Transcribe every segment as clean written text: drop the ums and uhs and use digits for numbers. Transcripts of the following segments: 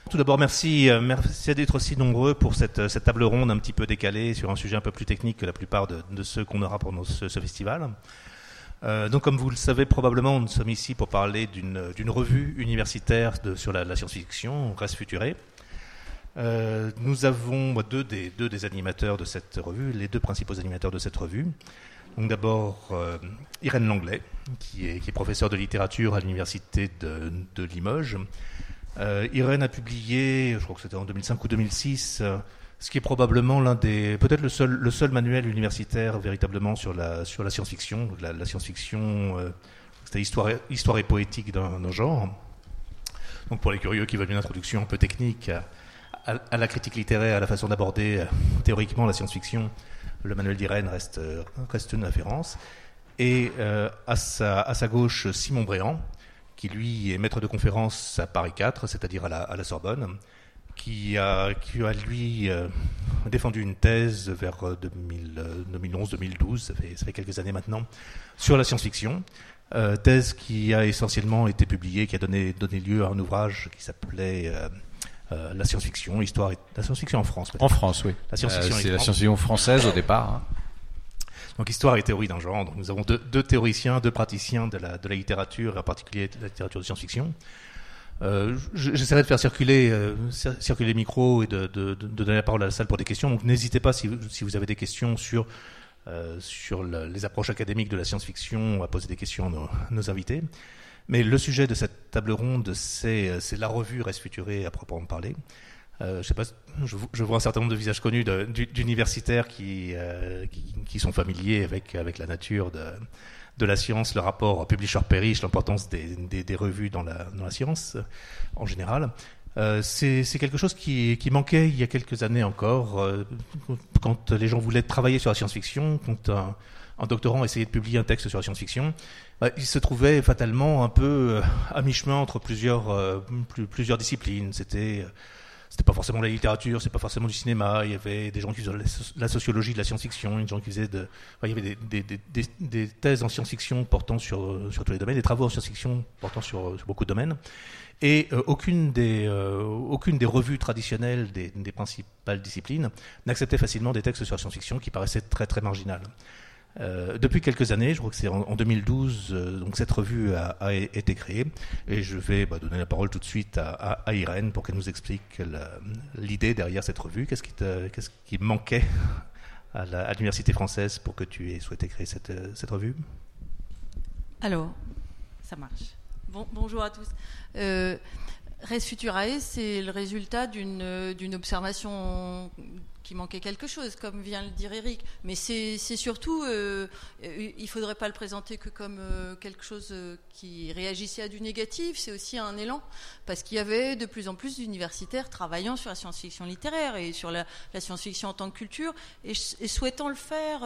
Tout d'abord, merci d'être aussi nombreux pour cette table ronde un petit peu décalée sur un sujet un peu plus technique que la plupart de ceux qu'on aura pendant ce festival. Donc, comme vous le savez probablement, nous sommes ici pour parler d'une revue universitaire sur la science-fiction, Res Futurae. Nous avons deux des animateurs de cette revue, les deux principaux animateurs de cette revue. Donc d'abord Irène Langlais, qui est professeure de littérature à l'université de Limoges. Irène a publié, je crois que c'était en 2005 ou 2006, ce qui est probablement peut-être le seul manuel universitaire véritablement sur la science-fiction. La science-fiction, c'était histoire et poétique d'un genre. Donc pour les curieux qui veulent une introduction un peu technique à la critique littéraire, à la façon d'aborder théoriquement la science-fiction, le manuel d'Irène reste une référence. Et à sa gauche, Simon Bréant, qui lui est maître de conférence à Paris 4, c'est-à-dire à la Sorbonne, qui a lui défendu une thèse vers 2011-2012, ça fait quelques années maintenant, sur la science-fiction. Thèse qui a essentiellement été publiée, qui a donné lieu à un ouvrage qui s'appelait la science-fiction, la science-fiction en France. Peut-être. En France, oui. C'est la science-fiction française au départ. Hein. Donc histoire et théorie d'un genre. Donc, nous avons deux théoriciens, deux praticiens de la littérature, et en particulier de la littérature de science-fiction. J'essaierai de faire circuler le micro et de donner la parole à la salle pour des questions. Donc n'hésitez pas si vous avez des questions sur les approches académiques de la science-fiction à poser des questions à nos invités. Mais le sujet de cette table ronde, c'est la revue Res Futurae à proprement parler. Je sais pas, je vois un certain nombre de visages connus d'universitaires qui sont familiers avec la nature de la science, le rapport publisher-perish, l'importance des revues dans la science en général. C'est quelque chose qui manquait il y a quelques années encore, quand les gens voulaient travailler sur la science-fiction, quand un doctorant essayait de publier un texte sur la science-fiction, il se trouvait fatalement un peu à mi-chemin entre plusieurs disciplines. C'était pas forcément la littérature, c'est pas forcément du cinéma. Il y avait des gens qui faisaient la sociologie de la science-fiction, des gens qui faisaient il y avait des thèses en science-fiction portant sur tous les domaines, des travaux en science-fiction portant sur beaucoup de domaines. Et aucune des revues traditionnelles des principales disciplines n'acceptait facilement des textes sur la science-fiction qui paraissaient très très marginales. Depuis quelques années, je crois que c'est en 2012, donc cette revue a été créée, et je vais donner la parole tout de suite à Irène pour qu'elle nous explique l'idée derrière cette revue. Qu'est-ce qui manquait à l'université française pour que tu aies souhaité créer cette revue? Alors, ça marche. Bonjour à tous. Res Futurae, c'est le résultat d'une observation qui manquait quelque chose, comme vient le dire Eric. Mais c'est surtout, il ne faudrait pas le présenter que comme quelque chose qui réagissait à du négatif, c'est aussi un élan, parce qu'il y avait de plus en plus d'universitaires travaillant sur la science-fiction littéraire et sur la science-fiction en tant que culture, et souhaitant le faire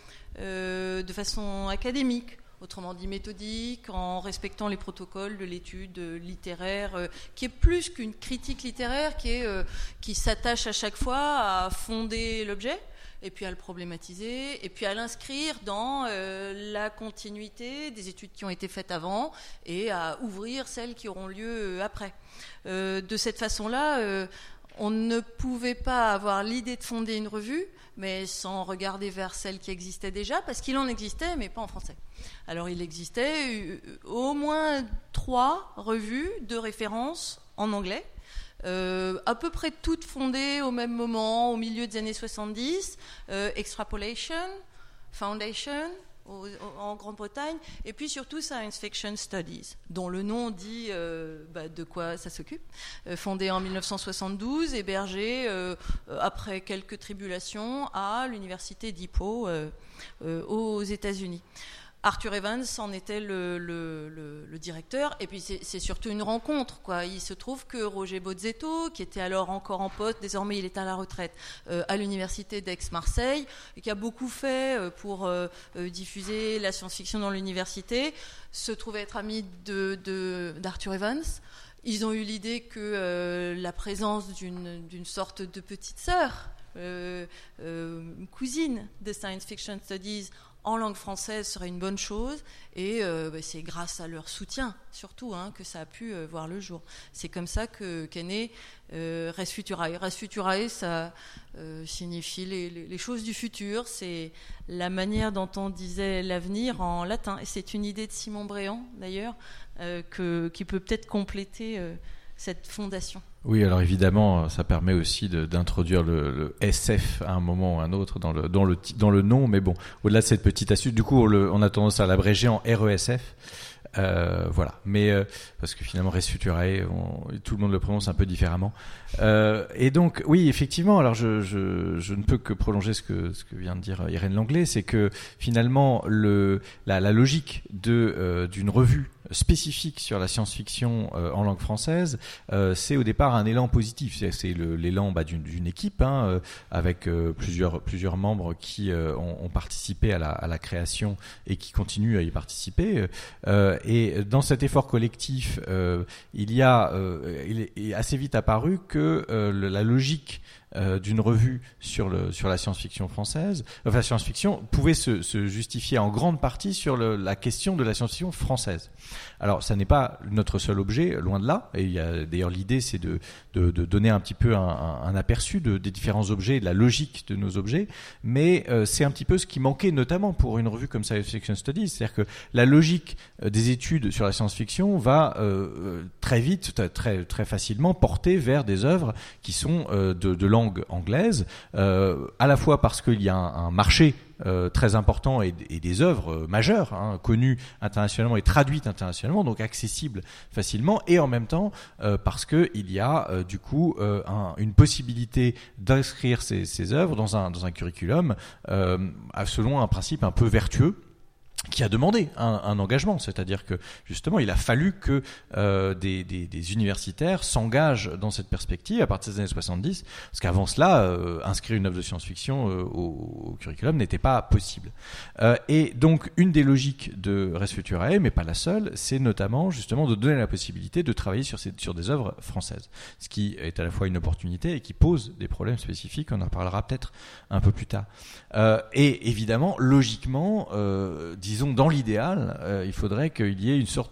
de façon académique. Autrement dit méthodique, en respectant les protocoles de l'étude littéraire, qui est plus qu'une critique littéraire, qui s'attache à chaque fois à fonder l'objet, et puis à le problématiser, et puis à l'inscrire dans la continuité des études qui ont été faites avant, et à ouvrir celles qui auront lieu après. De cette façon-là, on ne pouvait pas avoir l'idée de fonder une revue, mais sans regarder vers celles qui existaient déjà, parce qu'il en existait, mais pas en français. Alors il existait au moins 3 revues de référence en anglais, à peu près toutes fondées au même moment, au milieu des années 70, Extrapolation, Foundation, en Grande-Bretagne, et puis surtout Science Fiction Studies, dont le nom dit de quoi ça s'occupe, fondé en 1972, hébergé après quelques tribulations à l'université d'Hippo aux États-Unis. Arthur Evans en était le directeur, et puis c'est surtout une rencontre, quoi. Il se trouve que Roger Bozzetto, qui était alors encore en poste, désormais il est à la retraite, à l'université d'Aix-Marseille, et qui a beaucoup fait pour diffuser la science-fiction dans l'université, se trouvait être ami d'Arthur Evans. Ils ont eu l'idée que la présence d'une sorte de petite sœur, cousine de Science Fiction Studies en langue française serait une bonne chose, et c'est grâce à leur soutien surtout que ça a pu voir le jour. C'est comme ça qu'est né Res Futurae. Res Futurae, ça signifie les choses du futur, c'est la manière dont on disait l'avenir en latin, et c'est une idée de Simon Bréant d'ailleurs, qui peut peut-être compléter cette fondation. Oui, alors évidemment, ça permet aussi d'introduire le SF à un moment ou à un autre dans le nom, mais bon, au-delà de cette petite astuce, du coup, on a tendance à l'abréger en RESF. Voilà, mais parce que finalement Res Futurae, tout le monde le prononce un peu différemment. Et donc, oui, effectivement, alors je ne peux que prolonger ce que vient de dire Irène Langlais, c'est que finalement la logique d'une revue spécifique sur la science-fiction en langue française, c'est au départ un élan positif. C'est l'élan d'une équipe avec plusieurs membres qui ont participé à la création et qui continuent à y participer. Et dans cet effort collectif, il est assez vite apparu que la logique d'une revue sur la science-fiction française, enfin science-fiction, pouvait se justifier en grande partie sur la question de la science-fiction française. Alors, ça n'est pas notre seul objet, loin de là. Et d'ailleurs, l'idée, c'est de donner un petit peu un aperçu des différents objets, et de la logique de nos objets. Mais c'est un petit peu ce qui manquait, notamment pour une revue comme Science Fiction Studies, c'est-à-dire que la logique des études sur la science-fiction va très vite, très très facilement porter vers des œuvres qui sont de langue anglaise, à la fois parce qu'il y a un marché très important et des œuvres majeures, connues internationalement et traduites internationalement, donc accessibles facilement, et en même temps parce qu'il y a du coup une possibilité d'inscrire ces œuvres dans un curriculum selon un principe un peu vertueux, qui a demandé un engagement, c'est-à-dire que justement il a fallu que des universitaires s'engagent dans cette perspective à partir des années 70, parce qu'avant cela, inscrire une œuvre de science-fiction au curriculum n'était pas possible. Et donc une des logiques de Res Futurae, mais pas la seule, c'est notamment justement de donner la possibilité de travailler sur des œuvres françaises, ce qui est à la fois une opportunité et qui pose des problèmes spécifiques, on en parlera peut-être un peu plus tard. Et évidemment, logiquement, disons dans l'idéal, il faudrait qu'il y ait une sorte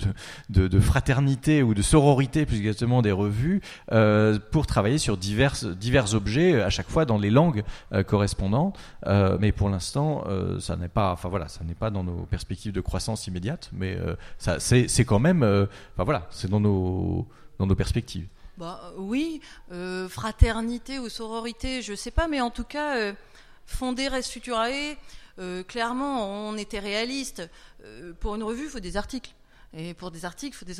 de fraternité ou de sororité, plus exactement, des revues pour travailler sur divers objets à chaque fois dans les langues correspondantes. Mais pour l'instant, ça n'est pas dans nos perspectives de croissance immédiate, mais c'est quand même, c'est dans nos perspectives. Oui, fraternité ou sororité, je sais pas, mais en tout cas, fonder Res Futurae, clairement, on était réaliste. Pour une revue, il faut des articles. Et pour des articles, il faut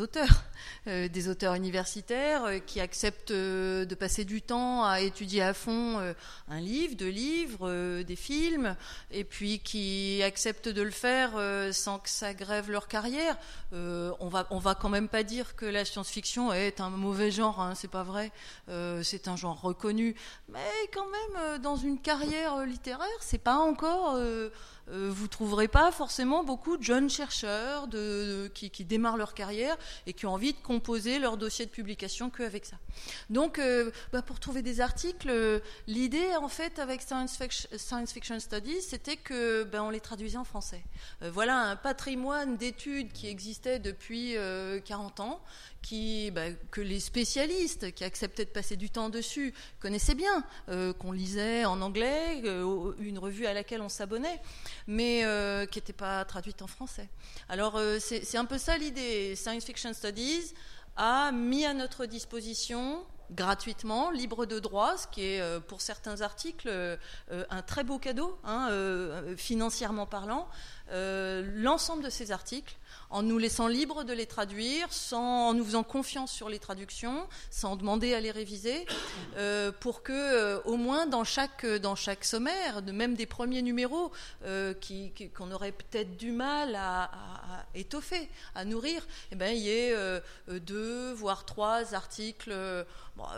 des auteurs universitaires qui acceptent de passer du temps à étudier à fond un livre, deux livres, des films, et puis qui acceptent de le faire sans que ça grève leur carrière. On va quand même pas dire que la science-fiction est un mauvais genre, c'est pas vrai. C'est un genre reconnu, mais quand même dans une carrière littéraire, c'est pas encore. Vous trouverez pas forcément beaucoup de jeunes chercheurs qui démarrent leur carrière et qui ont envie de composer leur dossier de publication qu'avec ça. Donc, pour trouver des articles, l'idée en fait avec Science Fiction Studies, c'était que on les traduisait en français. Voilà un patrimoine d'études qui existait depuis 40 ans, que les spécialistes qui acceptaient de passer du temps dessus connaissaient bien, qu'on lisait en anglais, une revue à laquelle on s'abonnait, mais qui n'était pas traduite en français. Alors c'est un peu ça l'idée. Science Fiction Studies a mis à notre disposition gratuitement, libre de droit, ce qui est pour certains articles un très beau cadeau, financièrement parlant, l'ensemble de ces articles, en nous laissant libres de les traduire, en nous faisant confiance sur les traductions, sans demander à les réviser, pour que au moins dans chaque sommaire, même des premiers numéros qu'on aurait peut-être du mal à étoffer, à nourrir, il y ait 2 voire 3 articles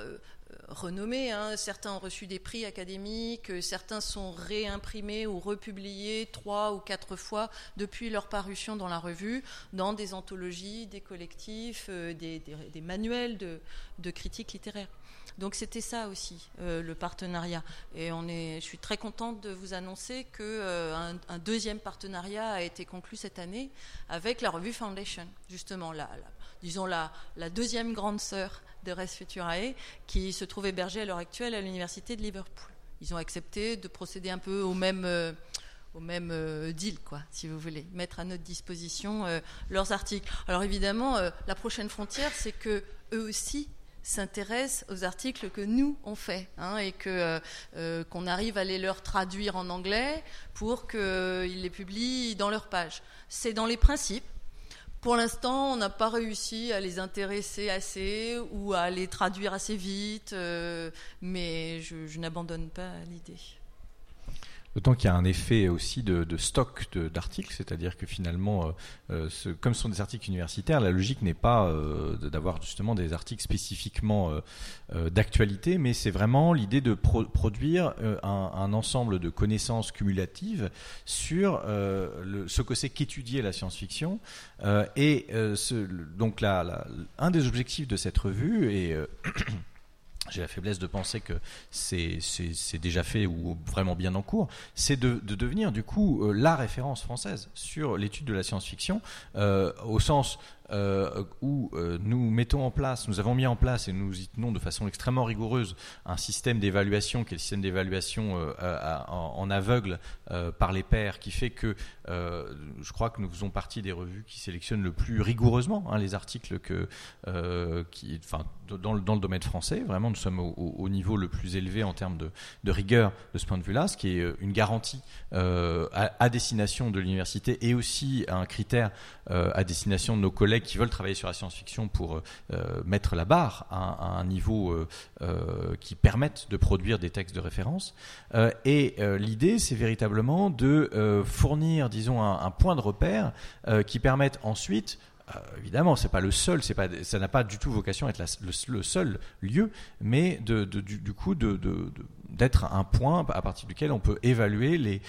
renommés. Certains ont reçu des prix académiques, certains sont réimprimés ou republiés 3 ou 4 fois depuis leur parution dans la revue, dans des anthologies, des collectifs, des manuels de critique littéraire. Donc c'était ça aussi, le partenariat. Et je suis très contente de vous annoncer qu'un deuxième partenariat a été conclu cette année avec la revue Foundation, justement, disons la deuxième grande sœur de Res Futurae, qui se trouve hébergée à l'heure actuelle à l'université de Liverpool. Ils ont accepté de procéder un peu au même deal, quoi, si vous voulez, mettre à notre disposition leurs articles. Alors évidemment, la prochaine frontière, c'est que eux aussi s'intéressent aux articles que nous on fait, et qu'on arrive à les leur traduire en anglais pour qu'ils les publient dans leur page. C'est dans les principes. Pour l'instant, on n'a pas réussi à les intéresser assez ou à les traduire assez vite, mais je n'abandonne pas l'idée. D'autant qu'il y a un effet aussi de stock d'articles, c'est-à-dire que finalement, comme ce sont des articles universitaires, la logique n'est pas d'avoir justement des articles spécifiquement d'actualité, mais c'est vraiment l'idée de produire un ensemble de connaissances cumulatives sur ce que c'est qu'étudier la science-fiction. Donc un des objectifs de cette revue est j'ai la faiblesse de penser que c'est déjà fait ou vraiment bien en cours, c'est de devenir du coup la référence française sur l'étude de la science-fiction, au sens où nous avons mis en place et nous y tenons de façon extrêmement rigoureuse un système d'évaluation qui est le système d'évaluation en aveugle par les pairs, qui fait que je crois que nous faisons partie des revues qui sélectionnent le plus rigoureusement les articles dans le domaine français. Vraiment, nous sommes au niveau le plus élevé en termes de rigueur de ce point de vue-là, ce qui est une garantie à destination de l'université et aussi un critère à destination de nos collègues qui veulent travailler sur la science-fiction pour mettre la barre à un niveau qui permette de produire des textes de référence. L'idée, c'est véritablement de fournir, disons, un point de repère qui permette ensuite, évidemment, c'est pas le seul, ça n'a pas du tout vocation à être le seul lieu, mais du coup d'être un point à partir duquel on peut évaluer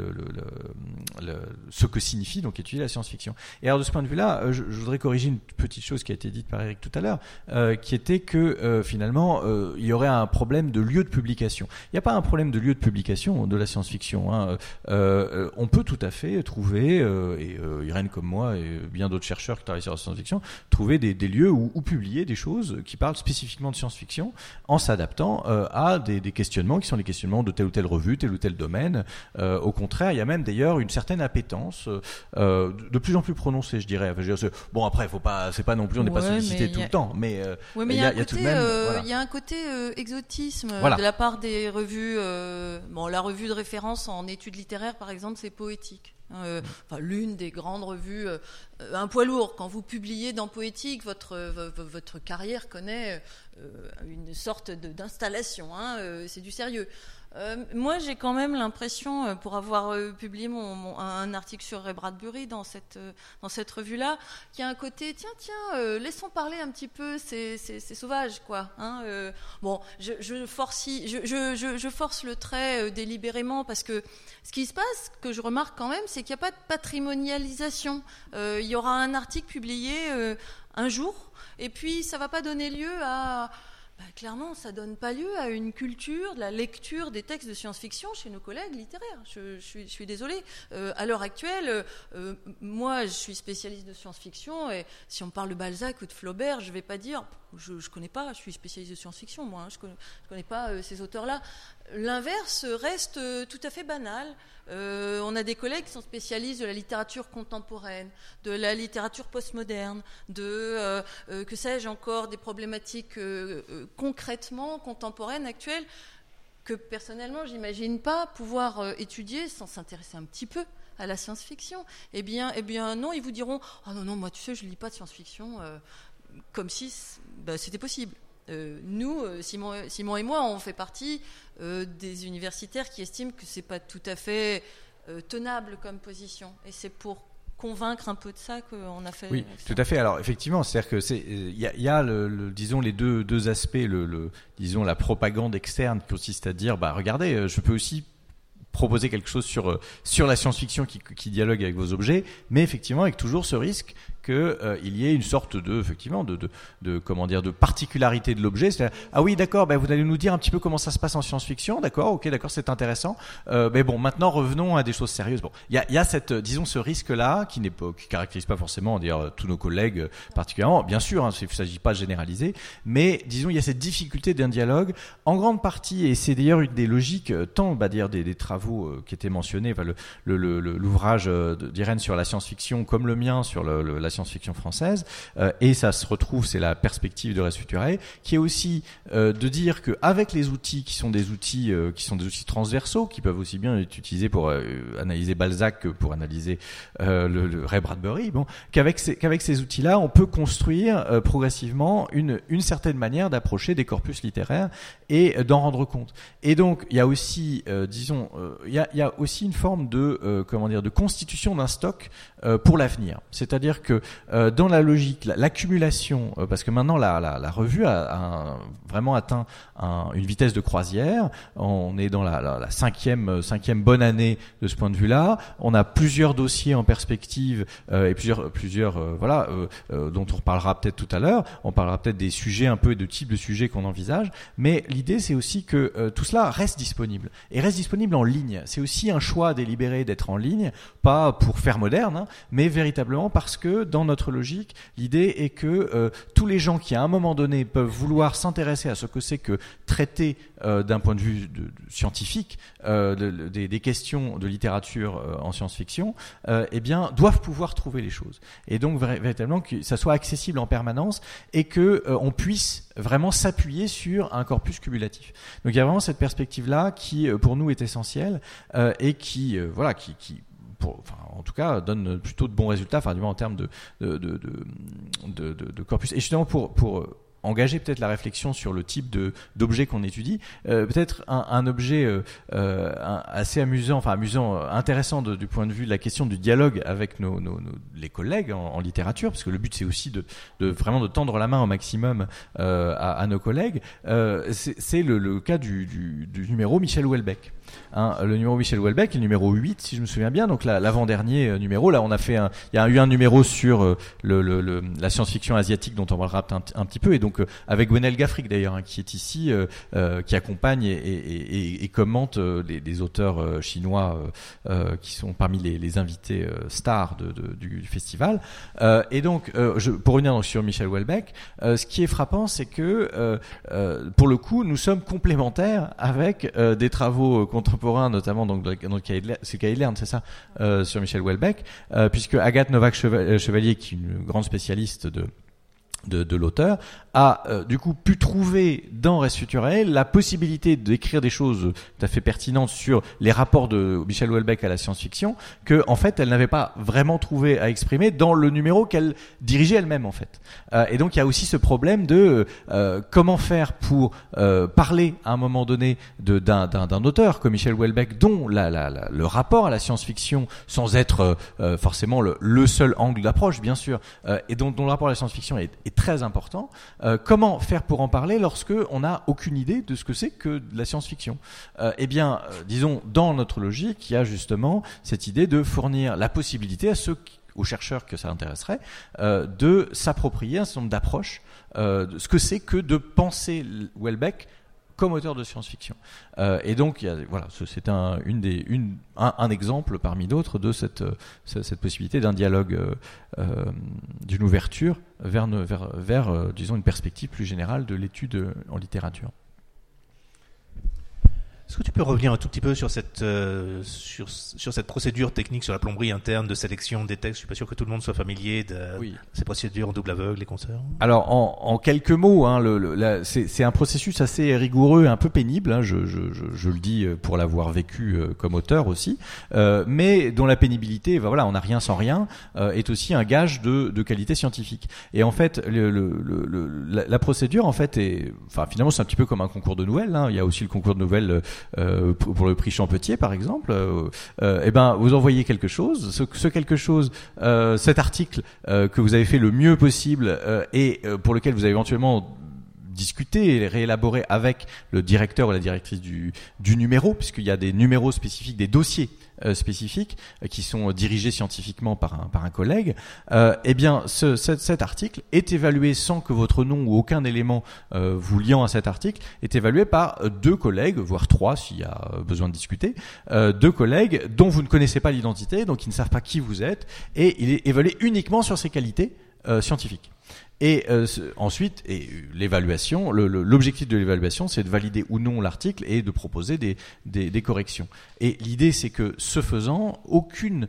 ce que signifie donc étudier la science-fiction. Et alors de ce point de vue-là, je voudrais corriger une petite chose qui a été dite par Eric tout à l'heure, qui était que finalement il y aurait un problème de lieu de publication. Il n'y a pas un problème de lieu de publication de la science-fiction. On peut tout à fait trouver, et Irène comme moi et bien d'autres chercheurs qui travaillent sur la science-fiction, trouver des lieux où publier des choses qui parlent spécifiquement de science-fiction en s'adaptant à des questionnements qui sont les questionnements de telle ou telle revue, tel ou tel domaine. Au contraire, il y a même d'ailleurs une certaine appétence de plus en plus prononcée, je dirais. Bon, après, c'est pas non plus, on n'est pas sollicité tout le temps, mais il y a tout de même, il y a un côté exotisme de la part des revues. La revue de référence en études littéraires, par exemple, c'est Poétique. L'une des grandes revues, un poids lourd. Quand vous publiez dans Poétique, votre carrière connaît une sorte d'installation. C'est du sérieux. Moi, j'ai quand même l'impression, pour avoir publié un article sur Ray Bradbury dans cette revue-là, qu'il y a un côté, laissons parler un petit peu ces sauvages, quoi. Je force le trait délibérément parce que ce qui se passe, que je remarque quand même, c'est qu'il n'y a pas de patrimonialisation. Il y aura un article publié un jour, et puis ça ne va pas donner lieu à... clairement, ça ne donne pas lieu à une culture de la lecture des textes de science-fiction chez nos collègues littéraires. Je suis désolée. À l'heure actuelle, moi, je suis spécialiste de science-fiction, et si on parle de Balzac ou de Flaubert, je ne vais pas dire je ne connais pas, je suis spécialiste de science-fiction, moi, je ne connais pas ces auteurs-là. L'inverse reste tout à fait banal. On a des collègues qui sont spécialistes de la littérature contemporaine, de la littérature postmoderne, que sais-je encore, des problématiques concrètement contemporaines, actuelles, que personnellement, j'imagine pas pouvoir étudier sans s'intéresser un petit peu à la science-fiction. Eh bien non, ils vous diront « Ah non, moi tu sais, je lis pas de science-fiction », comme si c'était possible. Nous, Simon et moi, on fait partie des universitaires qui estiment que c'est pas tout à fait tenable comme position. Et c'est pour convaincre un peu de ça qu'on a fait. Oui, tout à fait. Alors effectivement, c'est-à-dire que il y a disons les deux aspects, disons la propagande externe qui consiste à dire regardez, je peux aussi proposer quelque chose sur la science-fiction qui dialogue avec vos objets, mais effectivement avec toujours ce risque qu'il y ait une sorte de particularité de l'objet. C'est-à-dire, ah oui, d'accord, vous allez nous dire un petit peu comment ça se passe en science-fiction, d'accord, c'est intéressant. Mais bon, maintenant revenons à des choses sérieuses. Bon, il y a ce risque-là qui caractérise pas forcément, tous nos collègues particulièrement. Bien sûr, il ne s'agit pas de généraliser, mais disons il y a cette difficulté d'un dialogue en grande partie, et c'est d'ailleurs une des logiques tant des travaux qui étaient mentionnés, l'ouvrage d'Irène sur la science-fiction comme le mien sur la science-fiction française, et ça se retrouve, c'est la perspective de Res Futurae, qui est aussi de dire qu'avec les outils qui sont des outils transversaux, qui peuvent aussi bien être utilisés pour analyser Balzac que pour analyser le Ray Bradbury, qu'avec ces outils-là, on peut construire progressivement une certaine manière d'approcher des corpus littéraires et d'en rendre compte. Et donc, il y a aussi, il y a aussi une forme de constitution d'un stock pour l'avenir. C'est-à-dire que dans la logique, l'accumulation, parce que maintenant la revue a vraiment atteint une vitesse de croisière. On est dans la cinquième bonne année de ce point de vue-là. On a plusieurs dossiers en perspective et plusieurs dont on reparlera peut-être tout à l'heure. On parlera peut-être des sujets un peu, de types de sujets qu'on envisage. Mais l'idée, c'est aussi que tout cela reste disponible et reste disponible en ligne. C'est aussi un choix délibéré d'être en ligne, pas pour faire moderne, mais véritablement parce que dans notre logique, l'idée est que tous les gens qui à un moment donné peuvent vouloir s'intéresser à ce que c'est que traiter d'un point de vue scientifique des questions de littérature en science-fiction, doivent pouvoir trouver les choses. Et donc véritablement que ça soit accessible en permanence et que on puisse vraiment s'appuyer sur un corpus cumulatif. Donc il y a vraiment cette perspective-là qui pour nous est essentielle et qui en tout cas, donne plutôt de bons résultats, du moins en termes de corpus. Et justement, pour engager peut-être la réflexion sur le type d'objet qu'on étudie, peut-être un objet assez amusant, intéressant du point de vue de la question du dialogue avec les collègues en littérature, parce que le but c'est aussi vraiment de tendre la main au maximum à nos collègues. C'est le cas du numéro Michel Houellebecq. Le numéro Michel Houellebecq est le numéro 8 si je me souviens bien, donc l'avant-dernier numéro. Là on a fait il y a eu un numéro sur la science-fiction asiatique dont on parlera un petit peu, et donc avec Gwenaël Gafric d'ailleurs, qui est ici, qui accompagne et commente des auteurs chinois qui sont parmi les invités stars du festival. Et donc pour revenir donc sur Michel Houellebecq, ce qui est frappant, c'est que pour le coup nous sommes complémentaires avec des travaux contemporains, notamment donc dans le cahier de Lerne, c'est ça, sur Michel Houellebecq, puisque Agathe Novak-Chevalier, qui est une grande spécialiste de l'auteur, a du coup pu trouver dans Res Futurae la possibilité d'écrire des choses tout à fait pertinentes sur les rapports de Michel Houellebecq à la science-fiction, que en fait elle n'avait pas vraiment trouvé à exprimer dans le numéro qu'elle dirigeait elle-même en fait. Et donc il y a aussi ce problème de comment faire pour parler à un moment donné d'un auteur comme Michel Houellebecq, dont le rapport à la science-fiction, sans être forcément le seul angle d'approche bien sûr, et dont le rapport à la science-fiction est très important. Comment faire pour en parler lorsque on n'a aucune idée de ce que c'est que de la science-fiction? Disons, dans notre logique, il y a justement cette idée de fournir la possibilité aux chercheurs que ça intéresserait, de s'approprier un certain nombre d'approches de ce que c'est que de penser Houellebecq comme auteur de science-fiction. Et donc, c'est un exemple parmi d'autres de cette possibilité d'un dialogue, d'une ouverture vers disons, une perspective plus générale de l'étude en littérature. Est-ce que tu peux revenir un tout petit peu sur cette procédure technique sur la plomberie interne de sélection des textes? Je suis pas sûr que tout le monde soit familier de ces procédures en double aveugle et consorts. Alors, en quelques mots, c'est un processus assez rigoureux, un peu pénible. Je le dis pour l'avoir vécu comme auteur aussi, mais dont la pénibilité, on n'a rien sans rien, est aussi un gage de qualité scientifique. Et en fait, la procédure, en fait, finalement, c'est un petit peu comme un concours de nouvelles. Il y a aussi le concours de nouvelles pour le prix Champetier par exemple, eh ben vous envoyez quelque chose, ce quelque chose, cet article que vous avez fait le mieux possible et pour lequel vous avez éventuellement discuter et réélaborer avec le directeur ou la directrice du numéro, puisqu'il y a des numéros spécifiques, des dossiers spécifiques qui sont dirigés scientifiquement par un collègue, eh bien cet article est évalué sans que votre nom ou aucun élément vous liant à cet article est évalué par 2 collègues, voire 3 s'il y a besoin de discuter, 2 collègues dont vous ne connaissez pas l'identité, donc ils ne savent pas qui vous êtes, et il est évalué uniquement sur ses qualités scientifiques. Et ensuite, l'évaluation, l'objectif de l'évaluation, c'est de valider ou non l'article et de proposer des corrections. Et l'idée, c'est que ce faisant, aucune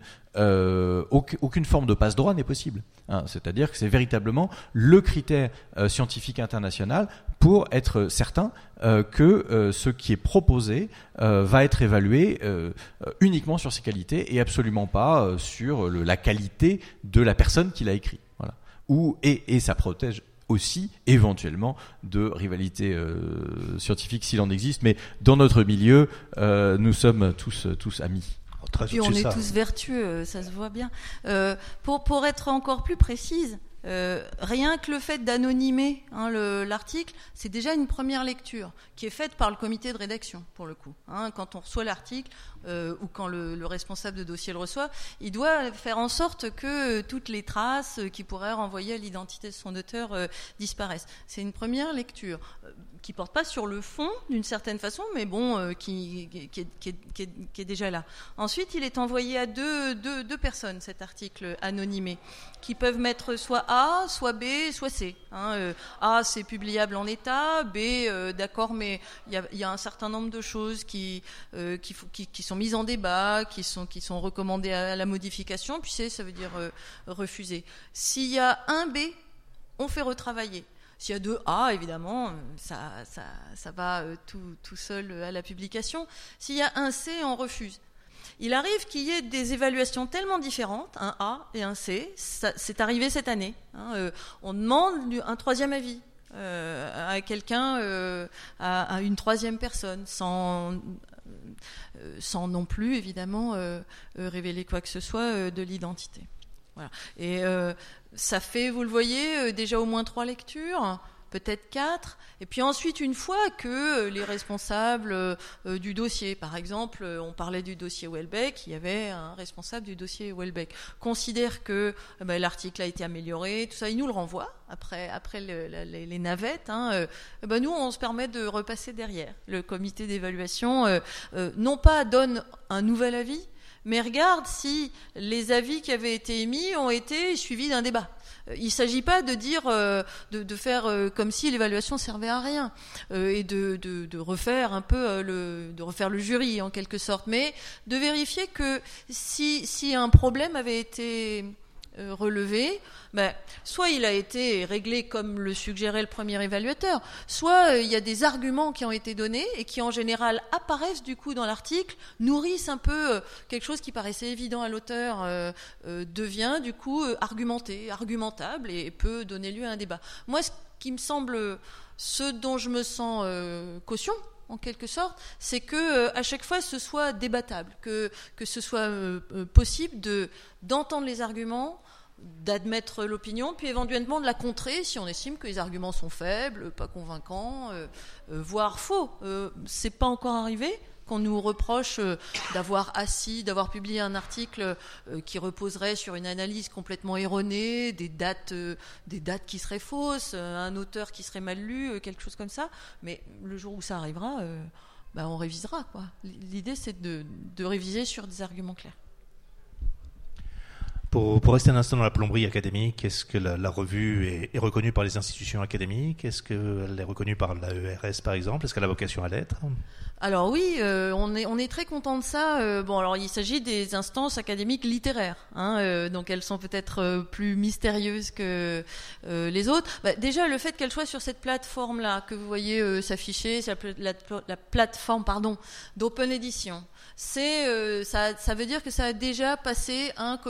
forme de passe-droit n'est possible. Hein, c'est-à-dire que c'est véritablement le critère scientifique international pour être certain que ce qui est proposé va être évalué uniquement sur ses qualités et absolument pas sur la qualité de la personne qui l'a écrit. Voilà. Et ça protège aussi éventuellement de rivalités scientifiques s'il en existe, mais dans notre milieu, nous sommes tous amis. Puis on est tous vertueux, ça se voit bien. Pour être encore plus précise, rien que le fait d'anonymer l'article, c'est déjà une première lecture qui est faite par le comité de rédaction, pour le coup. Quand on reçoit l'article ou quand le responsable de dossier le reçoit, il doit faire en sorte que toutes les traces qui pourraient renvoyer à l'identité de son auteur disparaissent. C'est une première lecture qui porte pas sur le fond d'une certaine façon, mais bon, qui est déjà là. Ensuite, il est envoyé à deux personnes, cet article anonymé, qui peuvent mettre soit A, soit B, soit C. A, c'est publiable en état. B, d'accord, mais il y a un certain nombre de choses qui sont mises en débat, qui sont recommandées à la modification. Puis C, ça veut dire refuser. S'il y a un B, on fait retravailler. S'il y a 2 A, évidemment, ça va tout seul à la publication. S'il y a un C, on refuse. Il arrive qu'il y ait des évaluations tellement différentes, un A et un C. C'est arrivé cette année. On demande un 3e avis à quelqu'un, à une 3e personne, sans non plus, évidemment, révéler quoi que ce soit de l'identité. Voilà. Et ça fait, vous le voyez, déjà au moins 3 lectures, peut-être 4. Et puis ensuite, une fois que les responsables du dossier, par exemple, on parlait du dossier Houellebecq, il y avait un responsable du dossier Houellebecq, considère que l'article a été amélioré, tout ça, il nous le renvoie après les navettes. Nous, on se permet de repasser derrière. Le comité d'évaluation, non pas donne un nouvel avis, mais regarde si les avis qui avaient été émis ont été suivis d'un débat. Il ne s'agit pas de dire, de faire comme si l'évaluation servait à rien et de refaire un peu de refaire le jury en quelque sorte, mais de vérifier que si un problème avait été relevé, soit il a été réglé comme le suggérait le premier évaluateur, soit il y a des arguments qui ont été donnés et qui en général apparaissent du coup dans l'article, nourrissent un peu quelque chose qui paraissait évident à l'auteur, devient du coup argumentable et peut donner lieu à un débat. Moi, ce qui me semble, ce dont je me sens caution, en quelque sorte, c'est que à chaque fois ce soit débattable, que ce soit possible d'entendre les arguments, d'admettre l'opinion, puis éventuellement de la contrer si on estime que les arguments sont faibles, pas convaincants, voire faux. C'est pas encore arrivé qu'on nous reproche d'avoir publié un article qui reposerait sur une analyse complètement erronée, des dates qui seraient fausses, un auteur qui serait mal lu, quelque chose comme ça. Mais le jour où ça arrivera, on révisera, quoi. L'idée, c'est de réviser sur des arguments clairs. Pour rester un instant dans la plomberie académique, est-ce que la revue est reconnue par les institutions académiques ? Est-ce qu'elle est reconnue par l'AERS, par exemple ? Est-ce qu'elle a vocation à l'être ? Alors oui, on est très content de ça. Alors il s'agit des instances académiques littéraires, donc elles sont peut-être plus mystérieuses que les autres. Déjà le fait qu'elles soient sur cette plateforme-là que vous voyez s'afficher, c'est la plateforme d'Open Edition. Ça veut dire que ça a déjà passé un comité scientifique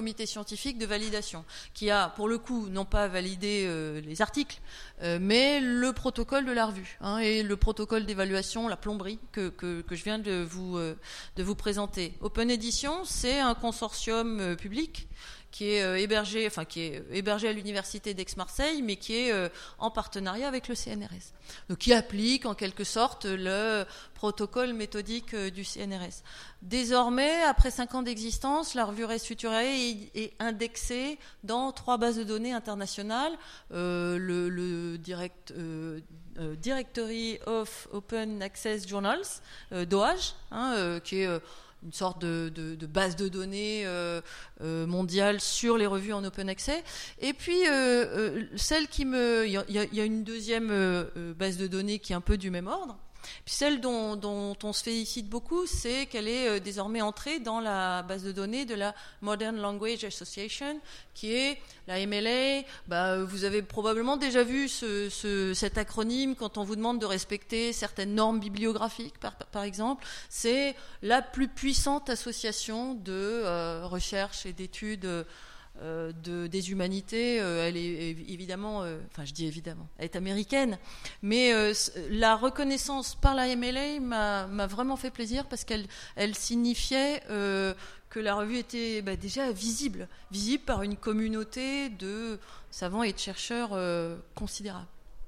scientifique de validation, qui a, pour le coup, non pas validé les articles, mais le protocole de la revue, hein, et le protocole d'évaluation, la plomberie, que je viens de vous présenter. Open Edition, c'est un consortium public qui est hébergé à l'université d'Aix-Marseille, mais qui est en partenariat avec le CNRS. Donc, qui applique en quelque sorte le protocole méthodique du CNRS. Désormais, après 5 ans d'existence, la revue Res Futurae est indexée dans 3 bases de données internationales, le Directory of Open Access Journals, DOAJ, hein, qui est une sorte de base de données mondiale sur les revues en open access. Et puis, celle il y a une deuxième base de données qui est un peu du même ordre. Puis celle dont on se félicite beaucoup, c'est qu'elle est désormais entrée dans la base de données de la Modern Language Association, qui est la MLA. Vous avez probablement déjà vu cet acronyme quand on vous demande de respecter certaines normes bibliographiques, par exemple. C'est la plus puissante association de recherche et d'études des humanités. Elle est évidemment, elle est américaine, mais la reconnaissance par la MLA m'a vraiment fait plaisir, parce qu'elle signifiait que la revue était déjà visible par une communauté de savants et de chercheurs considérable.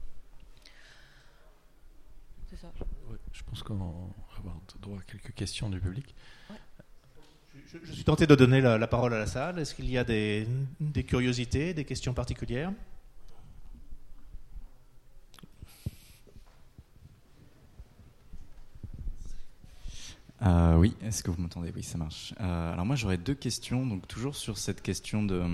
C'est ça. Ouais, je pense qu'on va avoir droit à quelques questions du public. Ouais. Je suis tenté de donner la parole à la salle. Est-ce qu'il y a des curiosités, des questions particulières ? Oui, est-ce que vous m'entendez ? Oui, ça marche. Alors moi, j'aurais 2 questions, donc toujours sur cette question de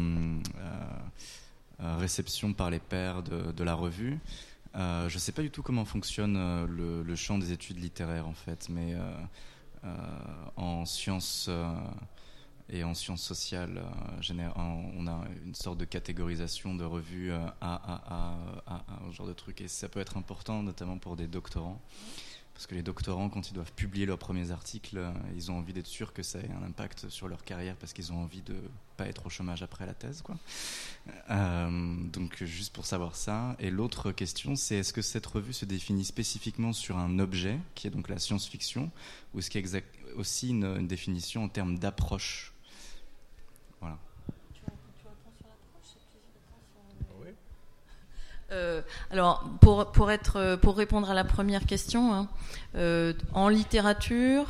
réception par les pairs de la revue. Je ne sais pas du tout comment fonctionne le champ des études littéraires, en fait, mais en sciences et en sciences sociales, on a une sorte de catégorisation de revues A, ce genre de trucs, et ça peut être important, notamment pour des doctorants, parce que les doctorants, quand ils doivent publier leurs premiers articles, ils ont envie d'être sûrs que ça ait un impact sur leur carrière, parce qu'ils ont envie de pas être au chômage après la thèse, quoi. Donc juste pour savoir ça. Et l'autre question, c'est est-ce que cette revue se définit spécifiquement sur un objet, qui est donc la science-fiction, ou est-ce qu'il y a aussi une définition en termes d'approche ? Voilà. Tu réponds sur l'approche, alors, pour répondre à la première question, hein, en littérature,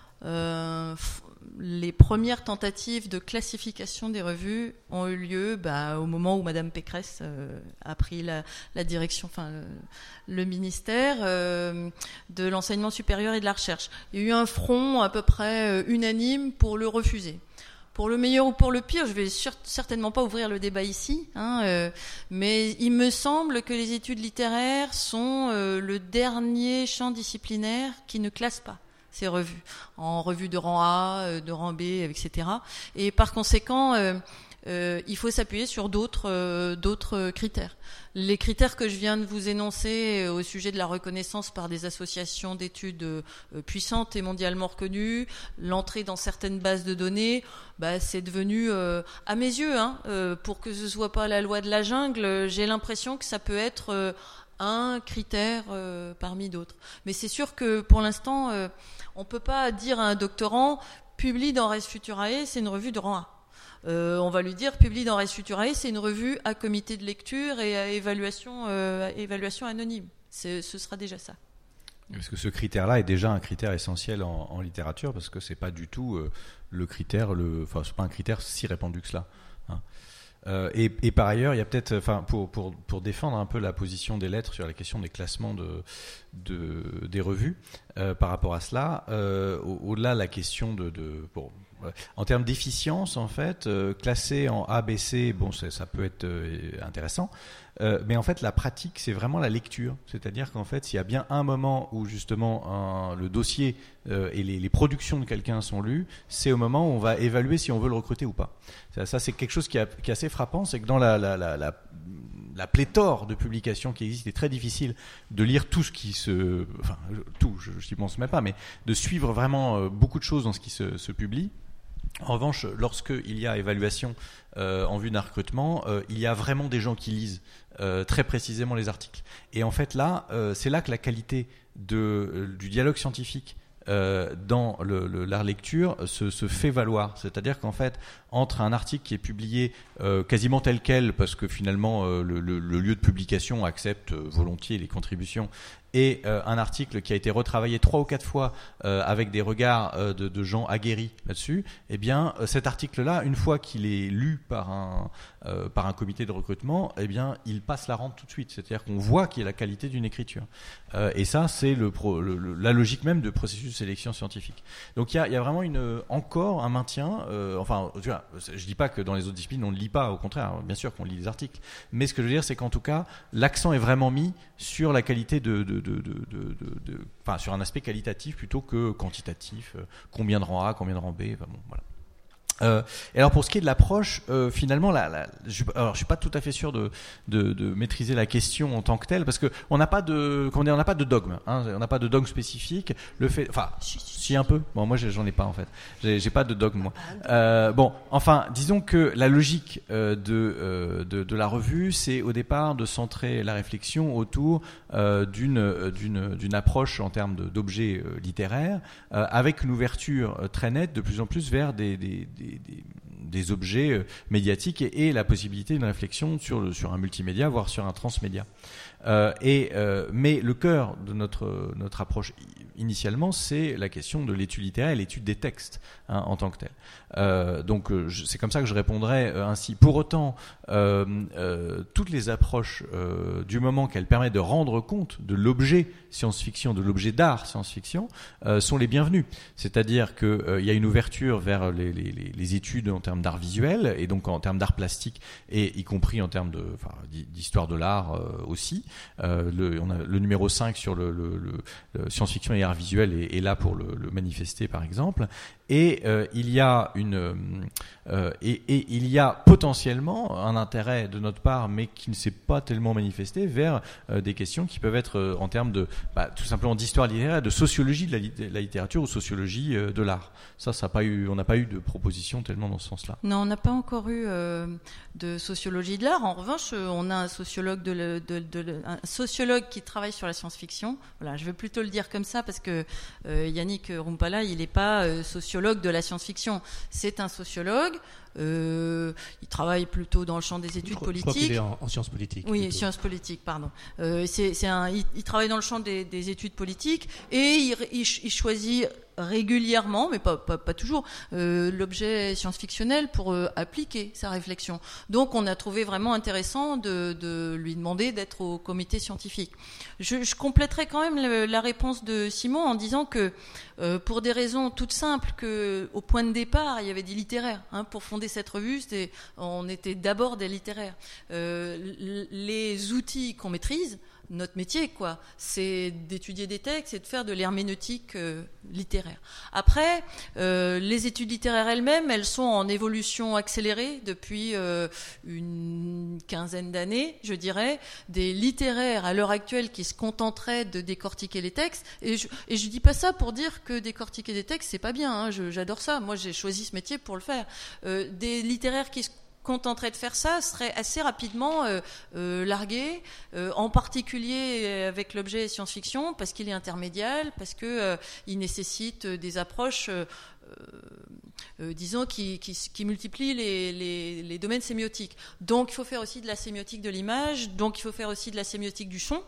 les premières tentatives de classification des revues ont eu lieu au moment où Madame Pécresse a pris la direction, le ministère de l'enseignement supérieur et de la recherche. Il y a eu un front à peu près unanime pour le refuser. Pour le meilleur ou pour le pire, je vais certainement pas ouvrir le débat ici, hein, mais il me semble que les études littéraires sont le dernier champ disciplinaire qui ne classe pas ces revues, en revues de rang A, de rang B, etc. Et par conséquent, il faut s'appuyer sur d'autres critères. Les critères que je viens de vous énoncer au sujet de la reconnaissance par des associations d'études puissantes et mondialement reconnues, l'entrée dans certaines bases de données, c'est devenu, à mes yeux, pour que ce soit pas la loi de la jungle, j'ai l'impression que ça peut être un critère parmi d'autres. Mais c'est sûr que pour l'instant, on peut pas dire à un doctorant publie dans Res Futurae, c'est une revue de rang A. On va lui dire publie dans Res Futurae, c'est une revue à comité de lecture et à évaluation anonyme. Ce sera déjà ça. Parce que ce critère-là est déjà un critère essentiel en littérature, parce que c'est pas du tout le critère, c'est pas un critère si répandu que cela. Hein. Et par ailleurs, il y a peut-être, pour défendre un peu la position des lettres sur la question des classements des revues, par rapport à cela, au-delà de la question en termes d'efficience, en fait, classer en A, B, C, ça peut être intéressant, mais en fait, la pratique, c'est vraiment la lecture. C'est-à-dire qu'en fait, s'il y a bien un moment où justement le dossier et les productions de quelqu'un sont lues, c'est au moment où on va évaluer si on veut le recruter ou pas. Ça c'est quelque chose qui est assez frappant, c'est que dans la pléthore de publications qui existent, il est très difficile de lire tout ce qui tout, je n'y pense même pas, mais de suivre vraiment beaucoup de choses dans ce qui se publie. En revanche, lorsqu'il y a évaluation en vue d'un recrutement, il y a vraiment des gens qui lisent très précisément les articles. Et en fait là, c'est là que la qualité du dialogue scientifique dans la lecture se fait valoir. C'est-à-dire qu'en fait, entre un article qui est publié quasiment tel quel, parce que finalement le lieu de publication accepte volontiers les contributions, et un article qui a été retravaillé 3 ou 4 fois avec des regards de gens aguerris là-dessus, eh bien cet article-là, une fois qu'il est lu par un comité de recrutement, eh bien il passe la rampe tout de suite. C'est-à-dire qu'on voit qu'il y a la qualité d'une écriture. Et ça, c'est la logique même de processus de sélection scientifique. Donc il y a vraiment encore un maintien. Enfin, tu vois, je dis pas que dans les autres disciplines on ne lit pas, au contraire, bien sûr qu'on lit les articles. Mais ce que je veux dire, c'est qu'en tout cas, l'accent est vraiment mis sur la qualité enfin, sur un aspect qualitatif plutôt que quantitatif. Combien de rang A, combien de rang B, enfin bon, voilà. Et alors pour ce qui est de l'approche, finalement, je suis pas tout à fait sûr de maîtriser la question en tant que telle, parce que on n'a pas de dogme, hein, on n'a pas de dogme spécifique. Si un peu. Bon, moi j'en ai pas en fait. J'ai pas de dogme moi. Bon, enfin, disons que la logique de la revue, c'est au départ de centrer la réflexion autour d'une approche en termes d'objets littéraires, avec une ouverture très nette de plus en plus vers des objets médiatiques et la possibilité d'une réflexion sur un multimédia, voire sur un transmédia. Mais le cœur de notre approche initialement, c'est la question de l'étude littéraire et l'étude des textes, hein, en tant que tel. Donc c'est comme ça que je répondrais ainsi. Pour autant, toutes les approches, du moment qu'elles permettent de rendre compte de l'objet science-fiction, de l'objet d'art science-fiction, sont les bienvenues. C'est-à-dire qu'il y a une ouverture vers les études en termes d'art visuel, et donc en termes d'art plastique, et y compris en termes d'histoire de l'art aussi. On a le numéro 5 sur le science-fiction et art visuel est là pour le manifester, par exemple. Et il y a il y a potentiellement un intérêt de notre part, mais qui ne s'est pas tellement manifesté, vers des questions qui peuvent être en termes tout simplement d'histoire littéraire, de sociologie de la littérature ou sociologie de l'art. On n'a pas eu de proposition tellement dans ce sens-là. Non, on n'a pas encore eu de sociologie de l'art. En revanche, on a un sociologue un sociologue qui travaille sur la science-fiction. Voilà, je vais plutôt le dire comme ça parce que Yannick Rumpala, il n'est pas sociologue de la science-fiction. C'est un sociologue. Il travaille plutôt dans le champ des études politiques. Je crois qu'il est en sciences politiques. Oui, plutôt. Sciences politiques, pardon. Il travaille dans le champ des études politiques et il choisit régulièrement, mais pas toujours, l'objet science-fictionnel pour appliquer sa réflexion. Donc on a trouvé vraiment intéressant de lui demander d'être au comité scientifique. Je compléterai quand même la réponse de Simon en disant que pour des raisons toutes simples, que au point de départ il y avait des littéraires, hein, pour fonder cette revue, on était d'abord des littéraires. Les outils qu'on maîtrise, notre métier, quoi, c'est d'étudier des textes et de faire de l'herméneutique littéraire. Après, les études littéraires elles-mêmes, elles sont en évolution accélérée depuis une quinzaine d'années, je dirais. Des littéraires à l'heure actuelle qui se contenteraient de décortiquer les textes. Et je dis pas ça pour dire que décortiquer des textes, c'est pas bien, hein, j'adore ça. Moi, j'ai choisi ce métier pour le faire. Des littéraires qui se contenterait de faire ça serait assez rapidement largué, en particulier avec l'objet science-fiction, parce qu'il est intermédiaire, parce que il nécessite des approches disons qui multiplient les domaines sémiotiques. Donc il faut faire aussi de la sémiotique de l'image, donc il faut faire aussi de la sémiotique du son,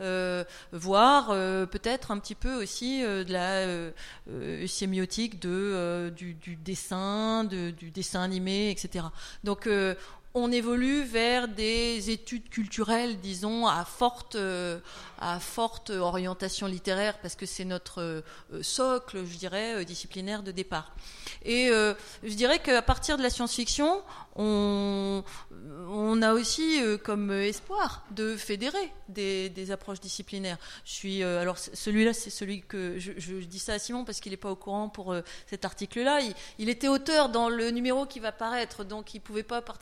voire peut-être un petit peu aussi de la sémiotique du dessin, du dessin animé, etc. Donc on évolue vers des études culturelles, disons, à forte orientation littéraire, parce que c'est notre socle, je dirais, disciplinaire de départ. Et je dirais qu'à partir de la science-fiction, on a aussi comme espoir de fédérer des approches disciplinaires. Alors celui-là, c'est celui que je dis ça à Simon parce qu'il n'est pas au courant pour cet article-là. Il était auteur dans le numéro qui va paraître, donc il ne pouvait pas participer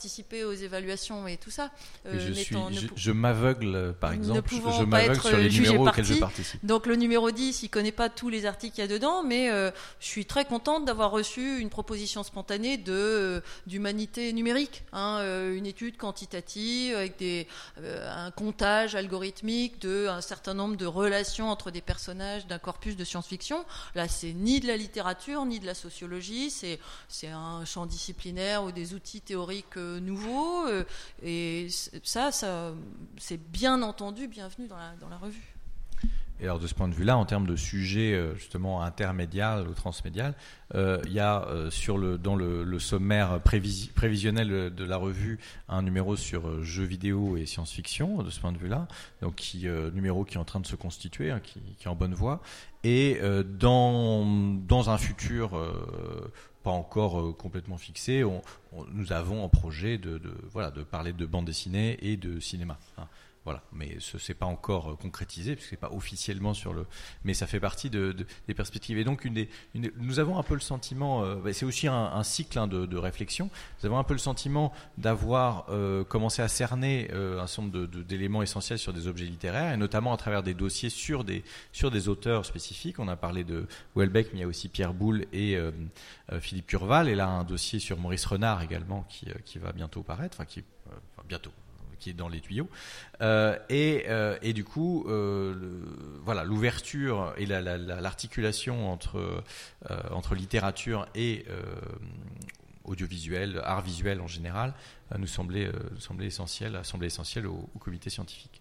aux évaluations et tout ça. Je m'aveugle, par exemple, ne pouvant je pas m'aveugle être sur les jugé numéros auxquels parti. je participe. Donc le numéro 10, il connaît pas tous les articles qu'il y a dedans, mais je suis très contente d'avoir reçu une proposition spontanée d'humanité numérique, une étude quantitative avec un comptage algorithmique d'un certain nombre de relations entre des personnages d'un corpus de science-fiction. Là, c'est ni de la littérature, ni de la sociologie, c'est un champ disciplinaire ou des outils théoriques nouveaux, et ça c'est bien entendu bienvenu dans la revue. Et alors de ce point de vue-là, en termes de sujets justement intermédial ou transmédial, il y a dans le sommaire prévisionnel de la revue un numéro sur jeux vidéo et science-fiction de ce point de vue-là, donc numéro qui est en train de se constituer, qui est en bonne voie, et dans un futur pas encore complètement fixé, nous avons en projet de parler de bande dessinée et de cinéma. Voilà, mais ce n'est pas encore concrétisé, puisque ce n'est pas officiellement mais ça fait partie des perspectives. Et donc, nous avons un peu le sentiment, c'est aussi un cycle de réflexion, nous avons un peu le sentiment d'avoir commencé à cerner un certain nombre d'éléments essentiels sur des objets littéraires, et notamment à travers des dossiers sur des auteurs spécifiques. On a parlé de Houellebecq, mais il y a aussi Pierre Boulle et Philippe Curval, et là un dossier sur Maurice Renard également, qui va bientôt paraître, bientôt, qui est dans les tuyaux, et du coup l'ouverture et l'articulation entre littérature et audiovisuel, art visuel en général, nous semblait essentiel au comité scientifique.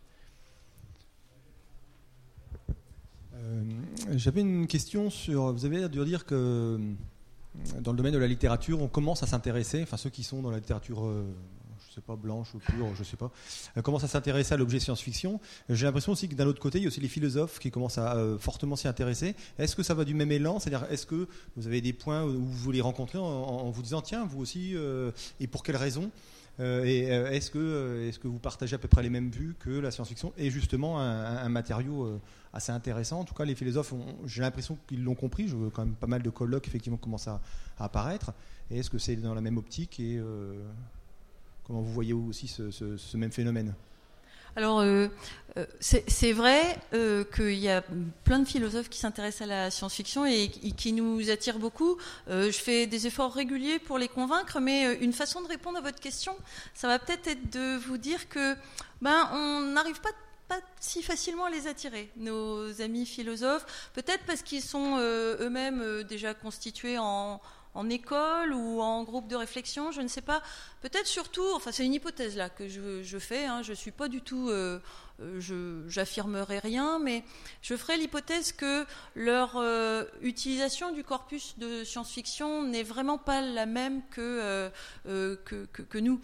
J'avais une question vous avez l'air de dire que dans le domaine de la littérature, on commence à s'intéresser, enfin ceux qui sont dans la littérature je sais pas, blanche ou pure, je sais pas, commence à s'intéresser à l'objet science-fiction. J'ai l'impression aussi que d'un autre côté, il y a aussi les philosophes qui commencent à fortement s'y intéresser. Est-ce que ça va du même élan ? C'est-à-dire, est-ce que vous avez des points où vous les rencontrez en vous disant, tiens, vous aussi, et pour quelles raisons ? Est-ce que vous partagez à peu près les mêmes vues que la science-fiction est justement un matériau assez intéressant ? En tout cas, les philosophes, j'ai l'impression qu'ils l'ont compris. Je vois quand même pas mal de colloques effectivement commencent à apparaître. Et est-ce que c'est dans la même optique et comment vous voyez aussi ce même phénomène ? Alors, c'est vrai qu'il y a plein de philosophes qui s'intéressent à la science-fiction et qui nous attirent beaucoup. Je fais des efforts réguliers pour les convaincre, mais une façon de répondre à votre question, ça va peut-être être de vous dire que on n'arrive pas si facilement à les attirer, nos amis philosophes, peut-être parce qu'ils sont eux-mêmes déjà constitués en école ou en groupe de réflexion, je ne sais pas. Peut-être surtout, enfin c'est une hypothèse là que je fais, je suis pas du tout, j'affirmerai rien, mais je ferai l'hypothèse que leur utilisation du corpus de science-fiction n'est vraiment pas la même que nous.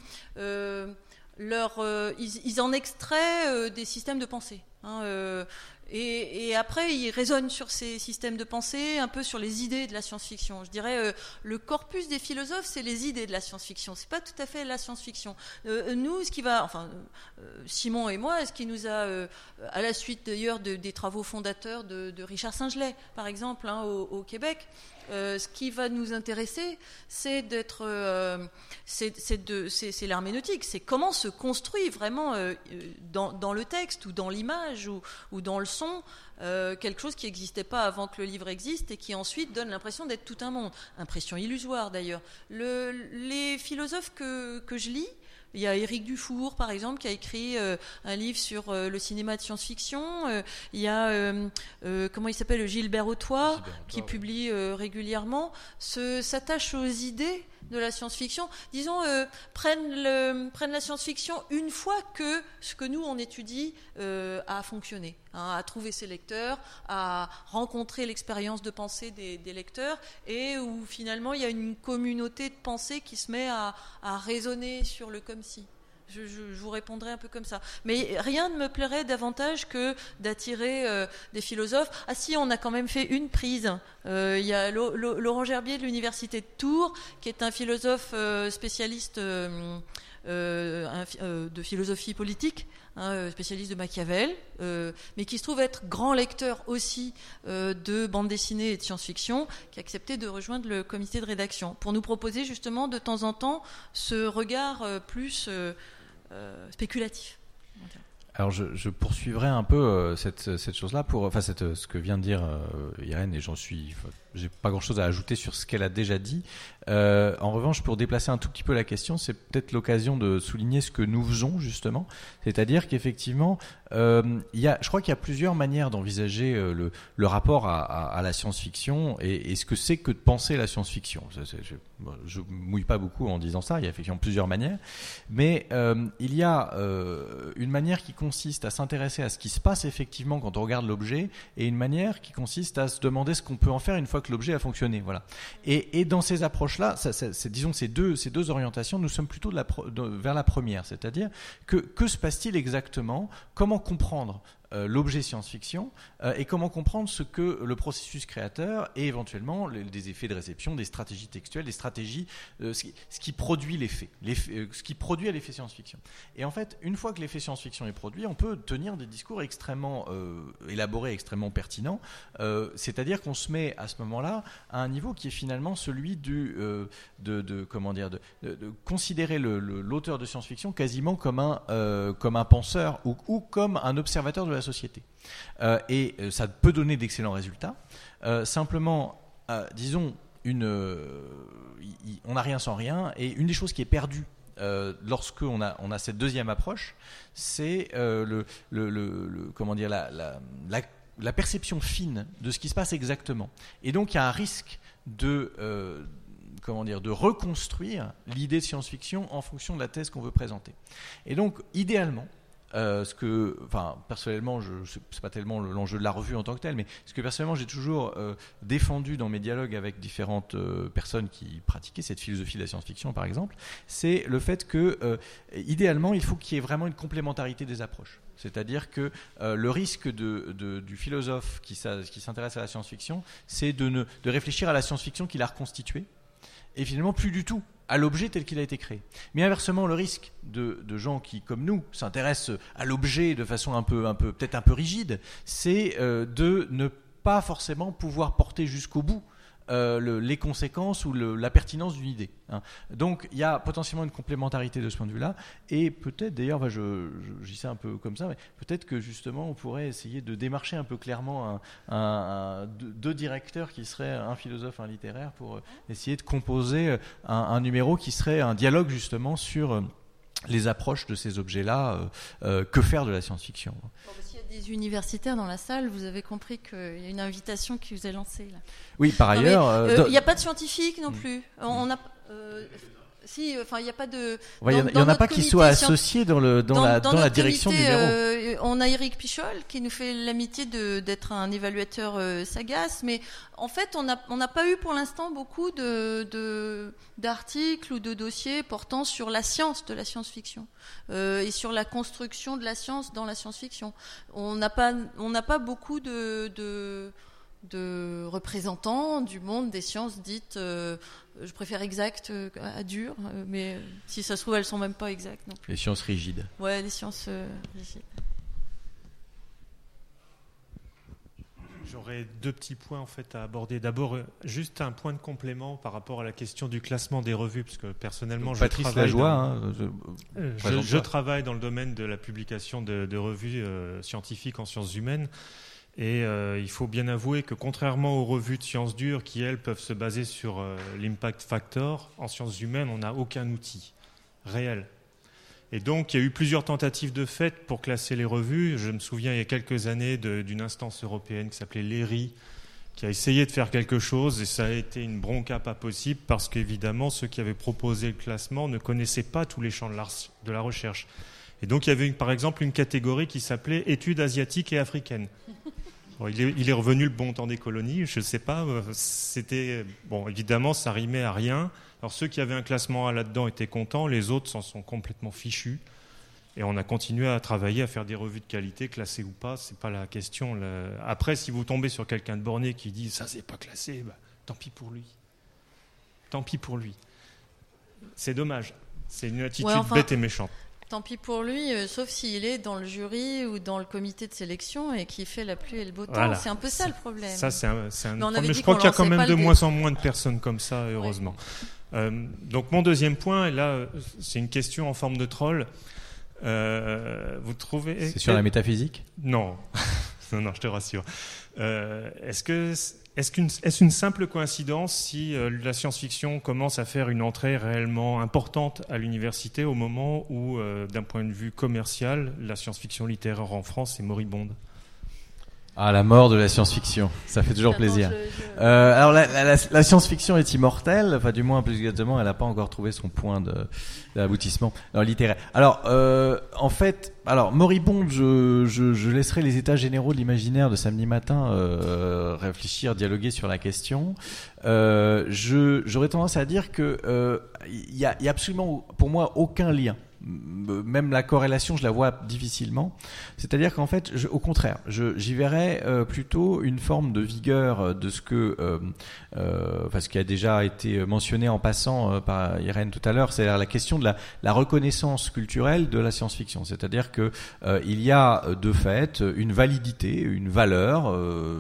Ils en extraient des systèmes de pensée. Et après, ils raisonnent sur ces systèmes de pensée, un peu sur les idées de la science-fiction. Je dirais, le corpus des philosophes, c'est les idées de la science-fiction. C'est pas tout à fait la science-fiction. Nous, Simon et moi, ce qui nous a, à la suite d'ailleurs des travaux fondateurs de Richard Singelet, par exemple, au Québec, ce qui va nous intéresser, c'est l'herméneutique, c'est comment se construit vraiment dans le texte ou dans l'image ou dans le son quelque chose qui n'existait pas avant que le livre existe et qui ensuite donne l'impression d'être tout un monde. Impression illusoire d'ailleurs. Les philosophes que je lis, il y a Éric Dufour, par exemple, qui a écrit un livre sur le cinéma de science-fiction. Il y a, comment il s'appelle, Gilbert Autois, qui publie régulièrement, s'attache aux idées de la science-fiction. Disons, prennent la science-fiction une fois que ce que nous, on étudie a fonctionné, a trouvé ses lecteurs, a rencontré l'expérience de pensée des lecteurs, et où finalement il y a une communauté de pensée qui se met à raisonner sur le comme si. Je vous répondrai un peu comme ça. Mais rien ne me plairait davantage que d'attirer des philosophes. Ah si, on a quand même fait une prise. Il y a Laurent Gerbier de l'Université de Tours, qui est un philosophe spécialiste de philosophie politique, spécialiste de Machiavel, mais qui se trouve être grand lecteur aussi de bande dessinée et de science-fiction, qui a accepté de rejoindre le comité de rédaction pour nous proposer justement de temps en temps ce regard plus spéculatif. Alors je poursuivrai un peu cette chose-là ce que vient de dire Irène, et j'ai pas grand-chose à ajouter sur ce qu'elle a déjà dit. En revanche, pour déplacer un tout petit peu la question, c'est peut-être l'occasion de souligner ce que nous faisons justement, c'est-à-dire qu'effectivement, je crois qu'il y a plusieurs manières d'envisager le rapport à la science-fiction et ce que c'est que de penser la science-fiction. Je mouille pas beaucoup en disant ça, il y a effectivement plusieurs manières, mais il y a une manière qui consiste à s'intéresser à ce qui se passe effectivement quand on regarde l'objet, et une manière qui consiste à se demander ce qu'on peut en faire une fois que l'objet a fonctionné. Voilà. Et dans ces approches-là, disons ces deux orientations, nous sommes plutôt vers la première, c'est-à-dire que se passe-t-il exactement, comment comprendre l'objet science-fiction et comment comprendre ce que le processus créateur et éventuellement des effets de réception, des stratégies textuelles, des stratégies, ce qui produit l'effet, ce qui produit à l'effet science-fiction. Et en fait, une fois que l'effet science-fiction est produit, on peut tenir des discours extrêmement élaborés, extrêmement pertinents, c'est-à-dire qu'on se met à ce moment-là à un niveau qui est finalement celui de considérer l'auteur de science-fiction quasiment comme un penseur ou comme un observateur de la société. Et ça peut donner d'excellents résultats. Simplement, disons, on n'a rien sans rien, et une des choses qui est perdue lorsqu'on a cette deuxième approche, c'est la perception fine de ce qui se passe exactement. Et donc il y a un risque de reconstruire l'idée de science-fiction en fonction de la thèse qu'on veut présenter. Et donc, idéalement, personnellement, c'est pas tellement l'enjeu de la revue en tant que tel, mais ce que personnellement j'ai toujours défendu dans mes dialogues avec différentes personnes qui pratiquaient cette philosophie de la science-fiction, par exemple, c'est le fait que, idéalement, il faut qu'il y ait vraiment une complémentarité des approches. C'est-à-dire que le risque du philosophe qui s'intéresse à la science-fiction, c'est de réfléchir à la science-fiction qu'il a reconstituée, et finalement plus du tout à l'objet tel qu'il a été créé. Mais inversement, le risque de gens qui, comme nous, s'intéressent à l'objet de façon peut-être un peu rigide, c'est de ne pas forcément pouvoir porter jusqu'au bout les conséquences ou la pertinence d'une idée. Donc il y a potentiellement une complémentarité de ce point de vue-là, et peut-être d'ailleurs, je dis ça un peu comme ça, mais peut-être que justement on pourrait essayer de démarcher un peu clairement deux directeurs qui seraient un philosophe, un littéraire, pour essayer de composer un numéro qui serait un dialogue justement sur les approches de ces objets-là, que faire de la science-fiction. S'il y a des universitaires dans la salle, vous avez compris qu'il y a une invitation qui vous est lancée là. Oui, par ailleurs... Il n'y a pas de scientifiques non plus. On a... il n'y a pas de. Il n'y en a pas qui soient associés dans la direction du numéro. On a Éric Pichol qui nous fait l'amitié d'être un évaluateur sagace, mais en fait, on n'a pas eu pour l'instant beaucoup d'articles ou de dossiers portant sur la science de la science-fiction et sur la construction de la science dans la science-fiction. On n'a pas beaucoup de représentants du monde des sciences dites, je préfère exactes à dures, mais si ça se trouve, elles sont même pas exactes non plus. Les sciences rigides. Ouais, les sciences rigides. J'aurais deux petits points en fait à aborder. D'abord, juste un point de complément par rapport à la question du classement des revues, parce que personnellement, je travaille dans le domaine de la publication de revues scientifiques en sciences humaines. Et il faut bien avouer que contrairement aux revues de sciences dures qui, elles, peuvent se baser sur l'impact factor, en sciences humaines, on n'a aucun outil réel. Et donc, il y a eu plusieurs tentatives de fait pour classer les revues. Je me souviens, il y a quelques années, d'une instance européenne qui s'appelait l'ERI, qui a essayé de faire quelque chose, et ça a été une bronca pas possible, parce qu'évidemment, ceux qui avaient proposé le classement ne connaissaient pas tous les champs de la recherche. Et donc, il y avait par exemple une catégorie qui s'appelait études asiatiques et africaines. Bon, il est revenu le bon temps des colonies, je ne sais pas. Évidemment, ça rimait à rien. Alors, ceux qui avaient un classement A là-dedans étaient contents, les autres s'en sont complètement fichus. Et on a continué à travailler, à faire des revues de qualité, classées ou pas, c'est pas la question. Après, si vous tombez sur quelqu'un de borné qui dit ça, c'est pas classé, tant pis pour lui. Tant pis pour lui. C'est dommage. C'est une attitude Ouais, enfin, bête et méchante. Tant pis pour lui, sauf s'il est dans le jury ou dans le comité de sélection et qui fait la pluie et le beau temps. Voilà. C'est un peu ça le problème. Ça, c'est un Mais on avait problème. dit Je crois qu'on qu'il y a quand lançait même pas de le moins en moins de personnes comme ça, heureusement. Donc mon deuxième point, et là, c'est une question en forme de troll. Vous trouvez... C'est sur la métaphysique ? Non. Non, je te rassure. Est-ce une simple coïncidence si la science-fiction commence à faire une entrée réellement importante à l'université au moment où, d'un point de vue commercial, la science-fiction littéraire en France est moribonde ? Ah, la mort de la science-fiction, ça fait toujours Attends, plaisir. Alors la science-fiction est immortelle, enfin du moins plus exactement, elle n'a pas encore trouvé son point d'aboutissement littéraire. Alors en fait, moribonde, je laisserai les états généraux de l'imaginaire de samedi matin réfléchir, dialoguer sur la question. J'aurais tendance à dire que il y a absolument pour moi aucun lien. Même la corrélation, je la vois difficilement. C'est-à-dire qu'en fait, au contraire, j'y verrais plutôt une forme de vigueur de ce ce qui a déjà été mentionné en passant par Irène tout à l'heure, c'est-à-dire la question de la reconnaissance culturelle de la science-fiction. C'est-à-dire que il y a de fait une validité, une valeur.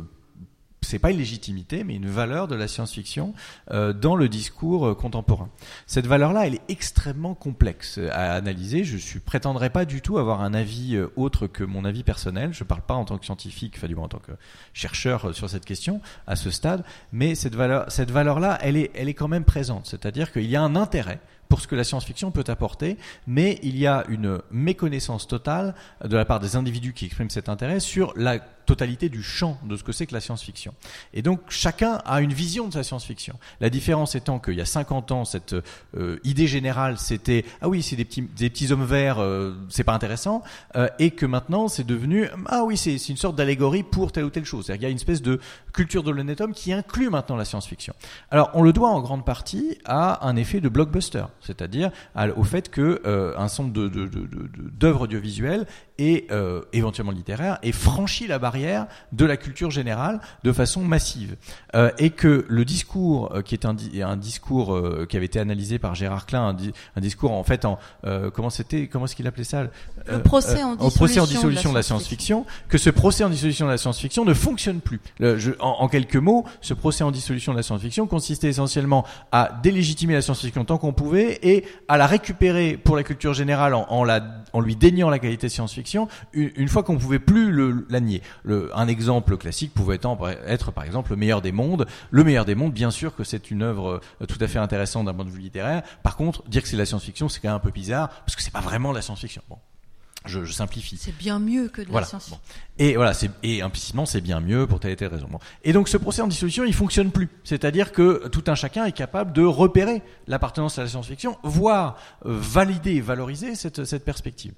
C'est pas une légitimité, mais une valeur de la science-fiction dans le discours contemporain. Cette valeur-là, elle est extrêmement complexe à analyser. Je prétendrai pas du tout avoir un avis autre que mon avis personnel. Je parle pas en tant que scientifique, enfin du moins en tant que chercheur sur cette question à ce stade. Mais cette valeur-là, elle est quand même présente. C'est-à-dire qu'il y a un intérêt pour ce que la science-fiction peut apporter, mais il y a une méconnaissance totale de la part des individus qui expriment cet intérêt sur la totalité du champ de ce que c'est que la science-fiction. Et donc chacun a une vision de sa science-fiction. La différence étant qu'il y a 50 ans, cette idée générale, c'était « Ah oui, c'est des petits hommes verts, c'est pas intéressant », et que maintenant c'est devenu « Ah oui, c'est une sorte d'allégorie pour telle ou telle chose ». C'est-à-dire qu'il y a une espèce de culture de l'honnête homme qui inclut maintenant la science-fiction. Alors on le doit en grande partie à un effet de blockbuster, c'est-à-dire au fait que un certain nombre d'œuvres audiovisuelles et éventuellement littéraires ait franchi la barrière de la culture générale de façon massive, et que le discours qui est un discours qui avait été analysé par Gérard Klein, un discours en fait comment est-ce qu'il appelait ça, le procès en dissolution de la science-fiction, que ce procès en dissolution de la science-fiction ne fonctionne plus. En quelques mots, ce procès en dissolution de la science-fiction consistait essentiellement à délégitimer la science-fiction tant qu'on pouvait et à la récupérer pour la culture générale en lui déniant la qualité de science-fiction une fois qu'on pouvait plus la nier. Un exemple classique pouvait être par exemple Le Meilleur des Mondes. Le Meilleur des Mondes, bien sûr que c'est une œuvre tout à fait intéressante d'un point de vue littéraire. Par contre, dire que c'est de la science-fiction, c'est quand même un peu bizarre parce que c'est pas vraiment de la science-fiction. Bon. Je simplifie. C'est bien mieux que de la science-fiction. Bon. Et voilà, et implicitement, c'est bien mieux pour telle et telle raison. Bon. Et donc, ce procès en dissolution, il fonctionne plus. C'est-à-dire que tout un chacun est capable de repérer l'appartenance à la science-fiction, voire valider, valoriser cette perspective.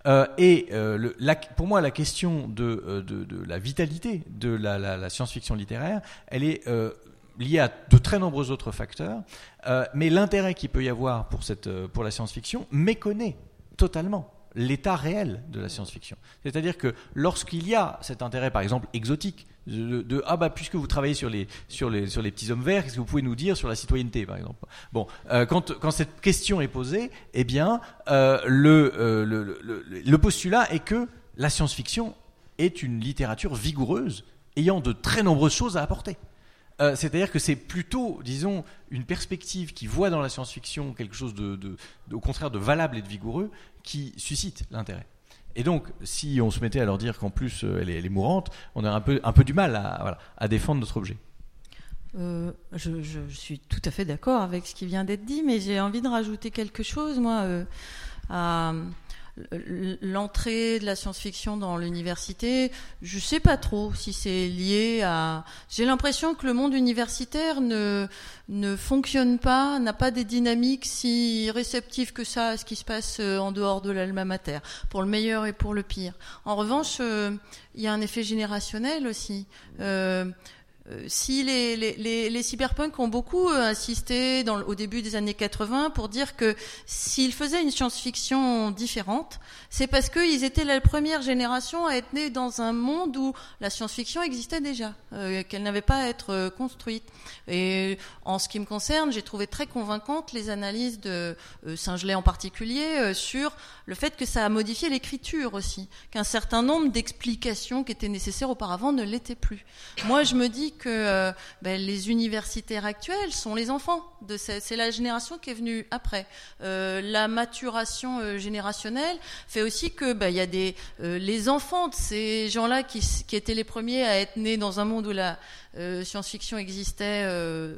Pour moi, la question de la vitalité de la science-fiction littéraire, elle est liée à de très nombreux autres facteurs, mais l'intérêt qu'il peut y avoir pour la science-fiction méconnaît totalement l'état réel de la science-fiction. C'est-à-dire que lorsqu'il y a cet intérêt, par exemple, exotique, puisque vous travaillez sur les petits hommes verts, qu'est-ce que vous pouvez nous dire sur la citoyenneté, par exemple ? Bon, quand cette question est posée, eh bien, le postulat est que la science-fiction est une littérature vigoureuse, ayant de très nombreuses choses à apporter. C'est-à-dire que c'est plutôt, disons, une perspective qui voit dans la science-fiction quelque chose au contraire de valable et de vigoureux qui suscite l'intérêt. Et donc, si on se mettait à leur dire qu'en plus elle est mourante, on a un peu du mal à défendre notre objet. Je suis tout à fait d'accord avec ce qui vient d'être dit, mais j'ai envie de rajouter quelque chose, moi, à l'entrée de la science-fiction dans l'université. Je sais pas trop si c'est lié à... J'ai l'impression que le monde universitaire ne fonctionne pas, n'a pas des dynamiques si réceptives que ça à ce qui se passe en dehors de l'alma mater, pour le meilleur et pour le pire. En revanche, il y a un effet générationnel aussi. si les cyberpunks ont beaucoup insisté au début des années 80 pour dire que s'ils faisaient une science-fiction différente, c'est parce qu'ils étaient la première génération à être nés dans un monde où la science-fiction existait déjà, qu'elle n'avait pas à être construite. Et en ce qui me concerne, j'ai trouvé très convaincantes les analyses de Singelet en particulier sur le fait que ça a modifié l'écriture aussi, qu'un certain nombre d'explications qui étaient nécessaires auparavant ne l'étaient plus. Moi, je me dis que les universitaires actuels sont les enfants c'est la génération qui est venue après. La maturation générationnelle fait aussi que il y a les enfants de ces gens-là qui étaient les premiers à être nés dans un monde où la science-fiction existait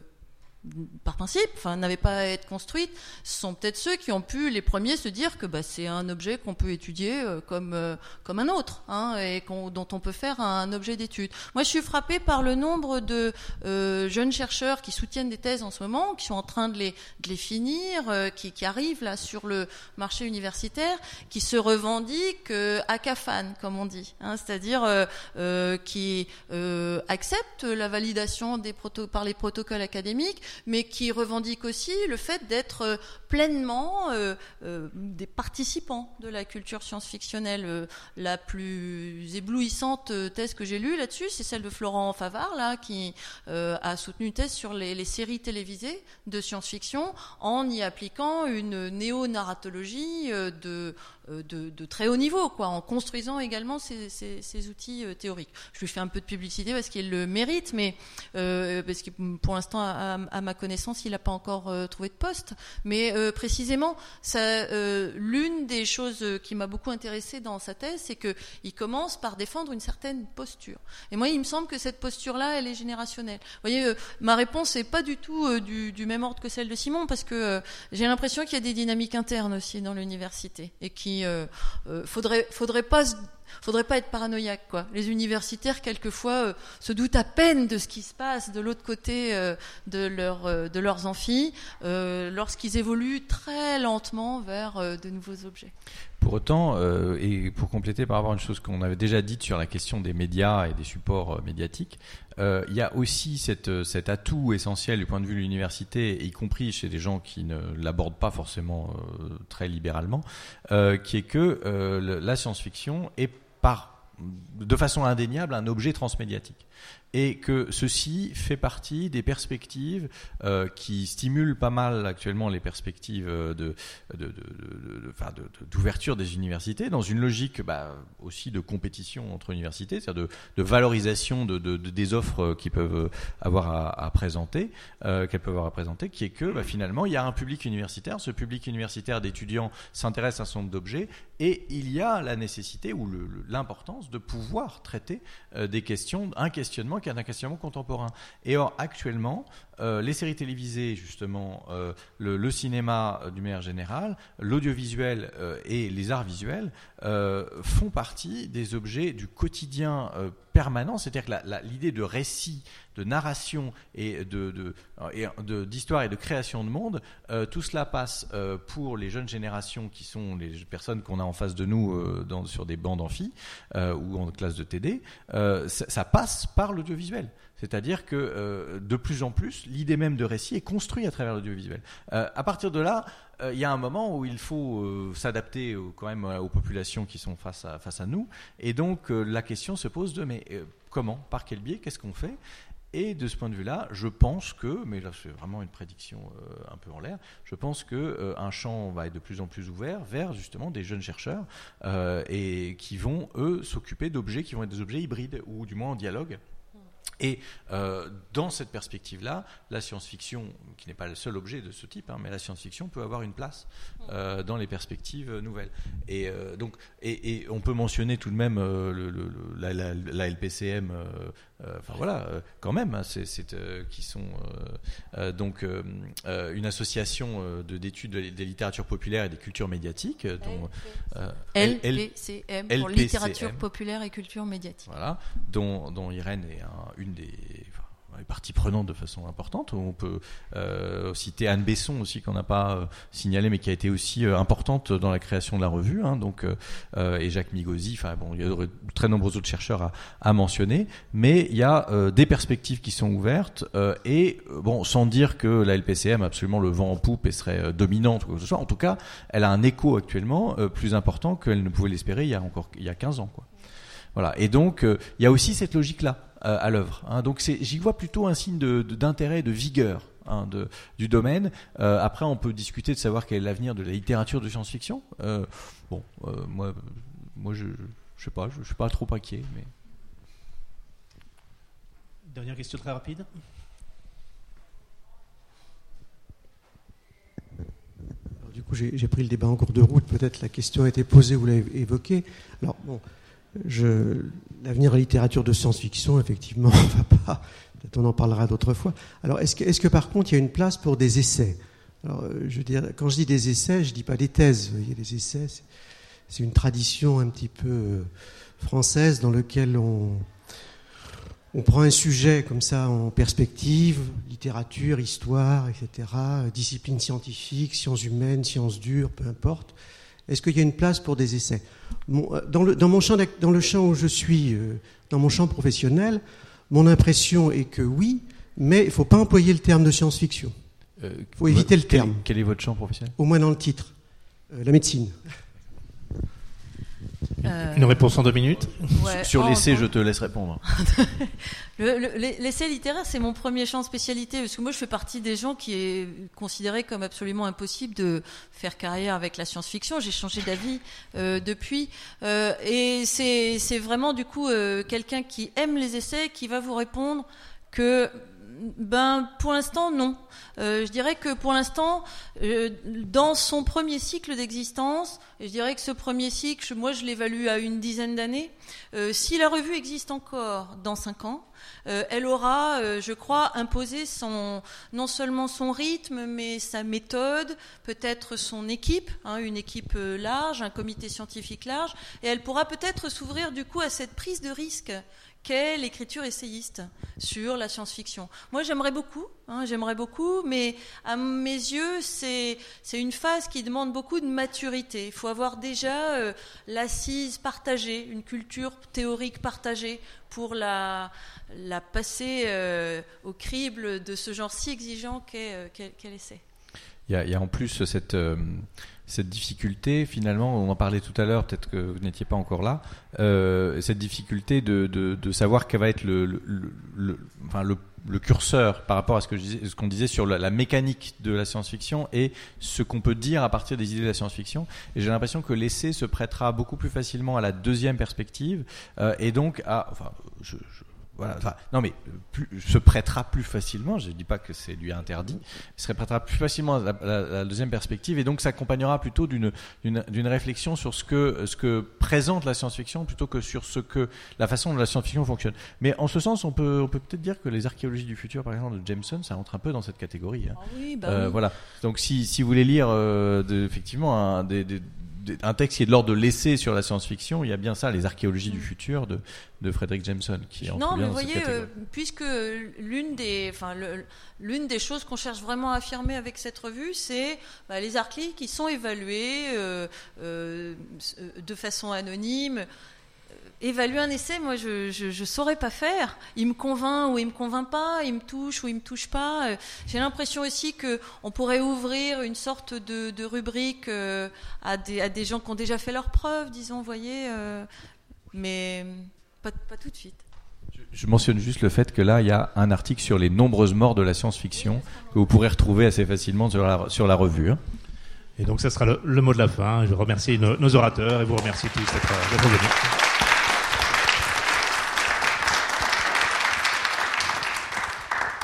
par principe, n'avait pas à être construite, ce sont peut-être ceux qui ont pu les premiers se dire que c'est un objet qu'on peut étudier comme un autre, et dont on peut faire un objet d'étude. Moi, je suis frappée par le nombre de jeunes chercheurs qui soutiennent des thèses en ce moment, qui sont en train de les finir, qui arrivent là sur le marché universitaire, qui se revendiquent ACAFAN, comme on dit, c'est-à-dire qui acceptent la validation par les protocoles académiques, mais qui revendique aussi le fait d'être pleinement des participants de la culture science-fictionnelle. La plus éblouissante thèse que j'ai lue là-dessus, c'est celle de Florent Favard, là, qui a soutenu une thèse sur les séries télévisées de science-fiction en y appliquant une néo-narratologie de très haut niveau, en construisant également ces outils théoriques. Je lui fais un peu de publicité parce qu'il le mérite, mais parce que pour l'instant, à ma connaissance, il n'a pas encore trouvé de poste. Mais précisément, l'une des choses qui m'a beaucoup intéressée dans sa thèse, c'est qu'il commence par défendre une certaine posture. Et moi, il me semble que cette posture-là, elle est générationnelle. Vous voyez, ma réponse n'est pas du tout du même ordre que celle de Simon, parce que j'ai l'impression qu'il y a des dynamiques internes aussi dans l'université, et qui faudrait pas être paranoïaque, quoi. Les universitaires, quelquefois, se doutent à peine de ce qui se passe de l'autre côté de leurs amphis, lorsqu'ils évoluent très lentement vers de nouveaux objets. Pour autant, et pour compléter par rapport à une chose qu'on avait déjà dite sur la question des médias et des supports médiatiques, il y a aussi cet atout essentiel du point de vue de l'université, y compris chez des gens qui ne l'abordent pas forcément très libéralement, qui est que la science-fiction est de façon indéniable un objet transmédiatique. Et que ceci fait partie des perspectives qui stimulent pas mal actuellement les perspectives d'ouverture des universités, dans une logique aussi de compétition entre universités, c'est-à-dire de valorisation des offres qu'ils peuvent avoir à présenter, qu'elles peuvent avoir à présenter, qui est que finalement il y a un public universitaire, ce public universitaire d'étudiants s'intéresse à un certain nombre d'objets, et il y a la nécessité ou l'importance de pouvoir traiter des questions, un questionnement qui est un questionnement contemporain. Et or, actuellement, les séries télévisées, justement, le cinéma d'une manière générale, l'audiovisuel et les arts visuels font partie des objets du quotidien permanent, c'est-à-dire que l'idée de récit, de narration et d'histoire et de création de monde, tout cela passe pour les jeunes générations qui sont les personnes qu'on a en face de nous sur des bancs d'amphi ou en classe de TD, ça passe par l'audiovisuel. C'est-à-dire que de plus en plus, l'idée même de récit est construite à travers l'audiovisuel. À partir de là, il y a un moment où il faut s'adapter quand même aux populations qui sont face à nous. Et donc, la question se pose mais comment, par quel biais, qu'est-ce qu'on fait ? Et de ce point de vue-là, je pense que, mais là c'est vraiment une prédiction un peu en l'air, je pense qu'un champ va être de plus en plus ouvert vers justement des jeunes chercheurs et qui vont, eux, s'occuper d'objets qui vont être des objets hybrides ou du moins en dialogue. Et dans cette perspective-là, la science-fiction, qui n'est pas le seul objet de ce type, mais la science-fiction peut avoir une place dans les perspectives nouvelles. Et donc, on peut mentionner tout de même la LPCM, quand même, qui sont donc une association d'études des littératures populaires et des cultures médiatiques. LPCM pour littérature populaire et culture médiatique. Voilà, dont Irène est une parties prenantes de façon importante. On peut citer Anne Besson aussi, qu'on n'a pas signalé, mais qui a été aussi importante dans la création de la revue, hein, donc, et Jacques Migosi. Enfin bon, il y a de très nombreux autres chercheurs à mentionner, mais il y a des perspectives qui sont ouvertes, et bon, sans dire que la LPCM a absolument le vent en poupe et serait dominante ou quoi que ce soit. En tout cas, elle a un écho actuellement plus important qu'elle ne pouvait l'espérer il y a 15 ans, quoi. Voilà. Et donc, il y a aussi cette logique-là à l'œuvre. Hein. Donc, j'y vois plutôt un signe d'intérêt, de vigueur, hein, du domaine. Après, on peut discuter de savoir quel est l'avenir de la littérature de science-fiction. Moi, je sais pas, je suis pas trop inquiet. Mais... Dernière question très rapide. Alors, du coup, j'ai pris le débat en cours de route. Peut-être la question a été posée, vous l'avez évoquée. Alors, bon. L'avenir de la littérature de science-fiction, effectivement, on va pas. Peut-être on en parlera d'autres fois. Alors, est-ce que par contre, il y a une place pour des essais ? Alors, je veux dire, quand je dis des essais, je dis pas des thèses. Il y a des essais, c'est une tradition un petit peu française dans laquelle on prend un sujet comme ça en perspective, littérature, histoire, etc., discipline scientifique, sciences humaines, sciences dures, peu importe. Est-ce qu'il y a une place pour des essais ? Dans le champ où je suis, dans mon champ professionnel, mon impression est que oui, mais il ne faut pas employer le terme de science-fiction. Il faut éviter le terme. Quel est votre champ professionnel ? Au moins dans le titre. La médecine. Une réponse en 2 minutes. Ouais, sur l'essai, je te laisse répondre. L'essai littéraire, c'est mon premier champ de spécialité, parce que moi, je fais partie des gens qui est considéré comme absolument impossible de faire carrière avec la science-fiction. J'ai changé d'avis depuis. Et c'est vraiment, du coup, quelqu'un qui aime les essais qui va vous répondre que... pour l'instant, non. Je dirais que pour l'instant, dans son premier cycle d'existence, je dirais que ce premier cycle, moi, je l'évalue à une dizaine d'années. Si la revue existe encore dans 5 ans, elle aura, je crois, imposé non seulement son rythme, mais sa méthode, peut-être son équipe, une équipe large, un comité scientifique large, et elle pourra peut-être s'ouvrir du coup à cette prise de risque qu'est l'écriture essayiste sur la science-fiction. Moi, j'aimerais beaucoup, mais à mes yeux, c'est une phase qui demande beaucoup de maturité. Il faut avoir déjà l'assise partagée, une culture théorique partagée pour la passer au crible de ce genre si exigeant qu'est l'essai. Il y a en plus cette difficulté, finalement, on en parlait tout à l'heure, peut-être que vous n'étiez pas encore là, cette difficulté de savoir quel va être le curseur par rapport à ce qu'on disait sur la mécanique de la science-fiction et ce qu'on peut dire à partir des idées de la science-fiction. Et j'ai l'impression que l'essai se prêtera beaucoup plus facilement à la deuxième perspective et donc se prêtera plus facilement, je ne dis pas que c'est lui interdit, se prêtera plus facilement à la deuxième perspective et donc s'accompagnera plutôt d'une réflexion sur ce que présente la science-fiction plutôt que sur la façon dont la science-fiction fonctionne. Mais en ce sens, on peut peut-être dire que les archéologies du futur, par exemple, de Jameson, ça entre un peu dans cette catégorie. Hein. Ah oui, oui. Voilà. Donc si vous voulez lire effectivement un texte qui est de l'ordre de l'essai sur la science-fiction, il y a bien ça, les archéologies du futur de Frederick Jameson, qui entre bien dans cette catégorie. Puisque l'une des choses qu'on cherche vraiment à affirmer avec cette revue, c'est les articles qui sont évalués de façon anonyme. Évaluer un essai, moi, je saurais pas faire. Il me convainc ou il me convainc pas, il me touche ou il me touche pas. J'ai l'impression aussi que on pourrait ouvrir une sorte de rubrique à des gens qui ont déjà fait leurs preuves, disons, voyez, mais pas tout de suite. Je mentionne juste le fait que là, il y a un article sur les nombreuses morts de la science-fiction que vous pourrez retrouver assez facilement sur la revue. Hein. Et donc, ça sera le mot de la fin. Je remercie nos orateurs et vous remercie tous d'être venus.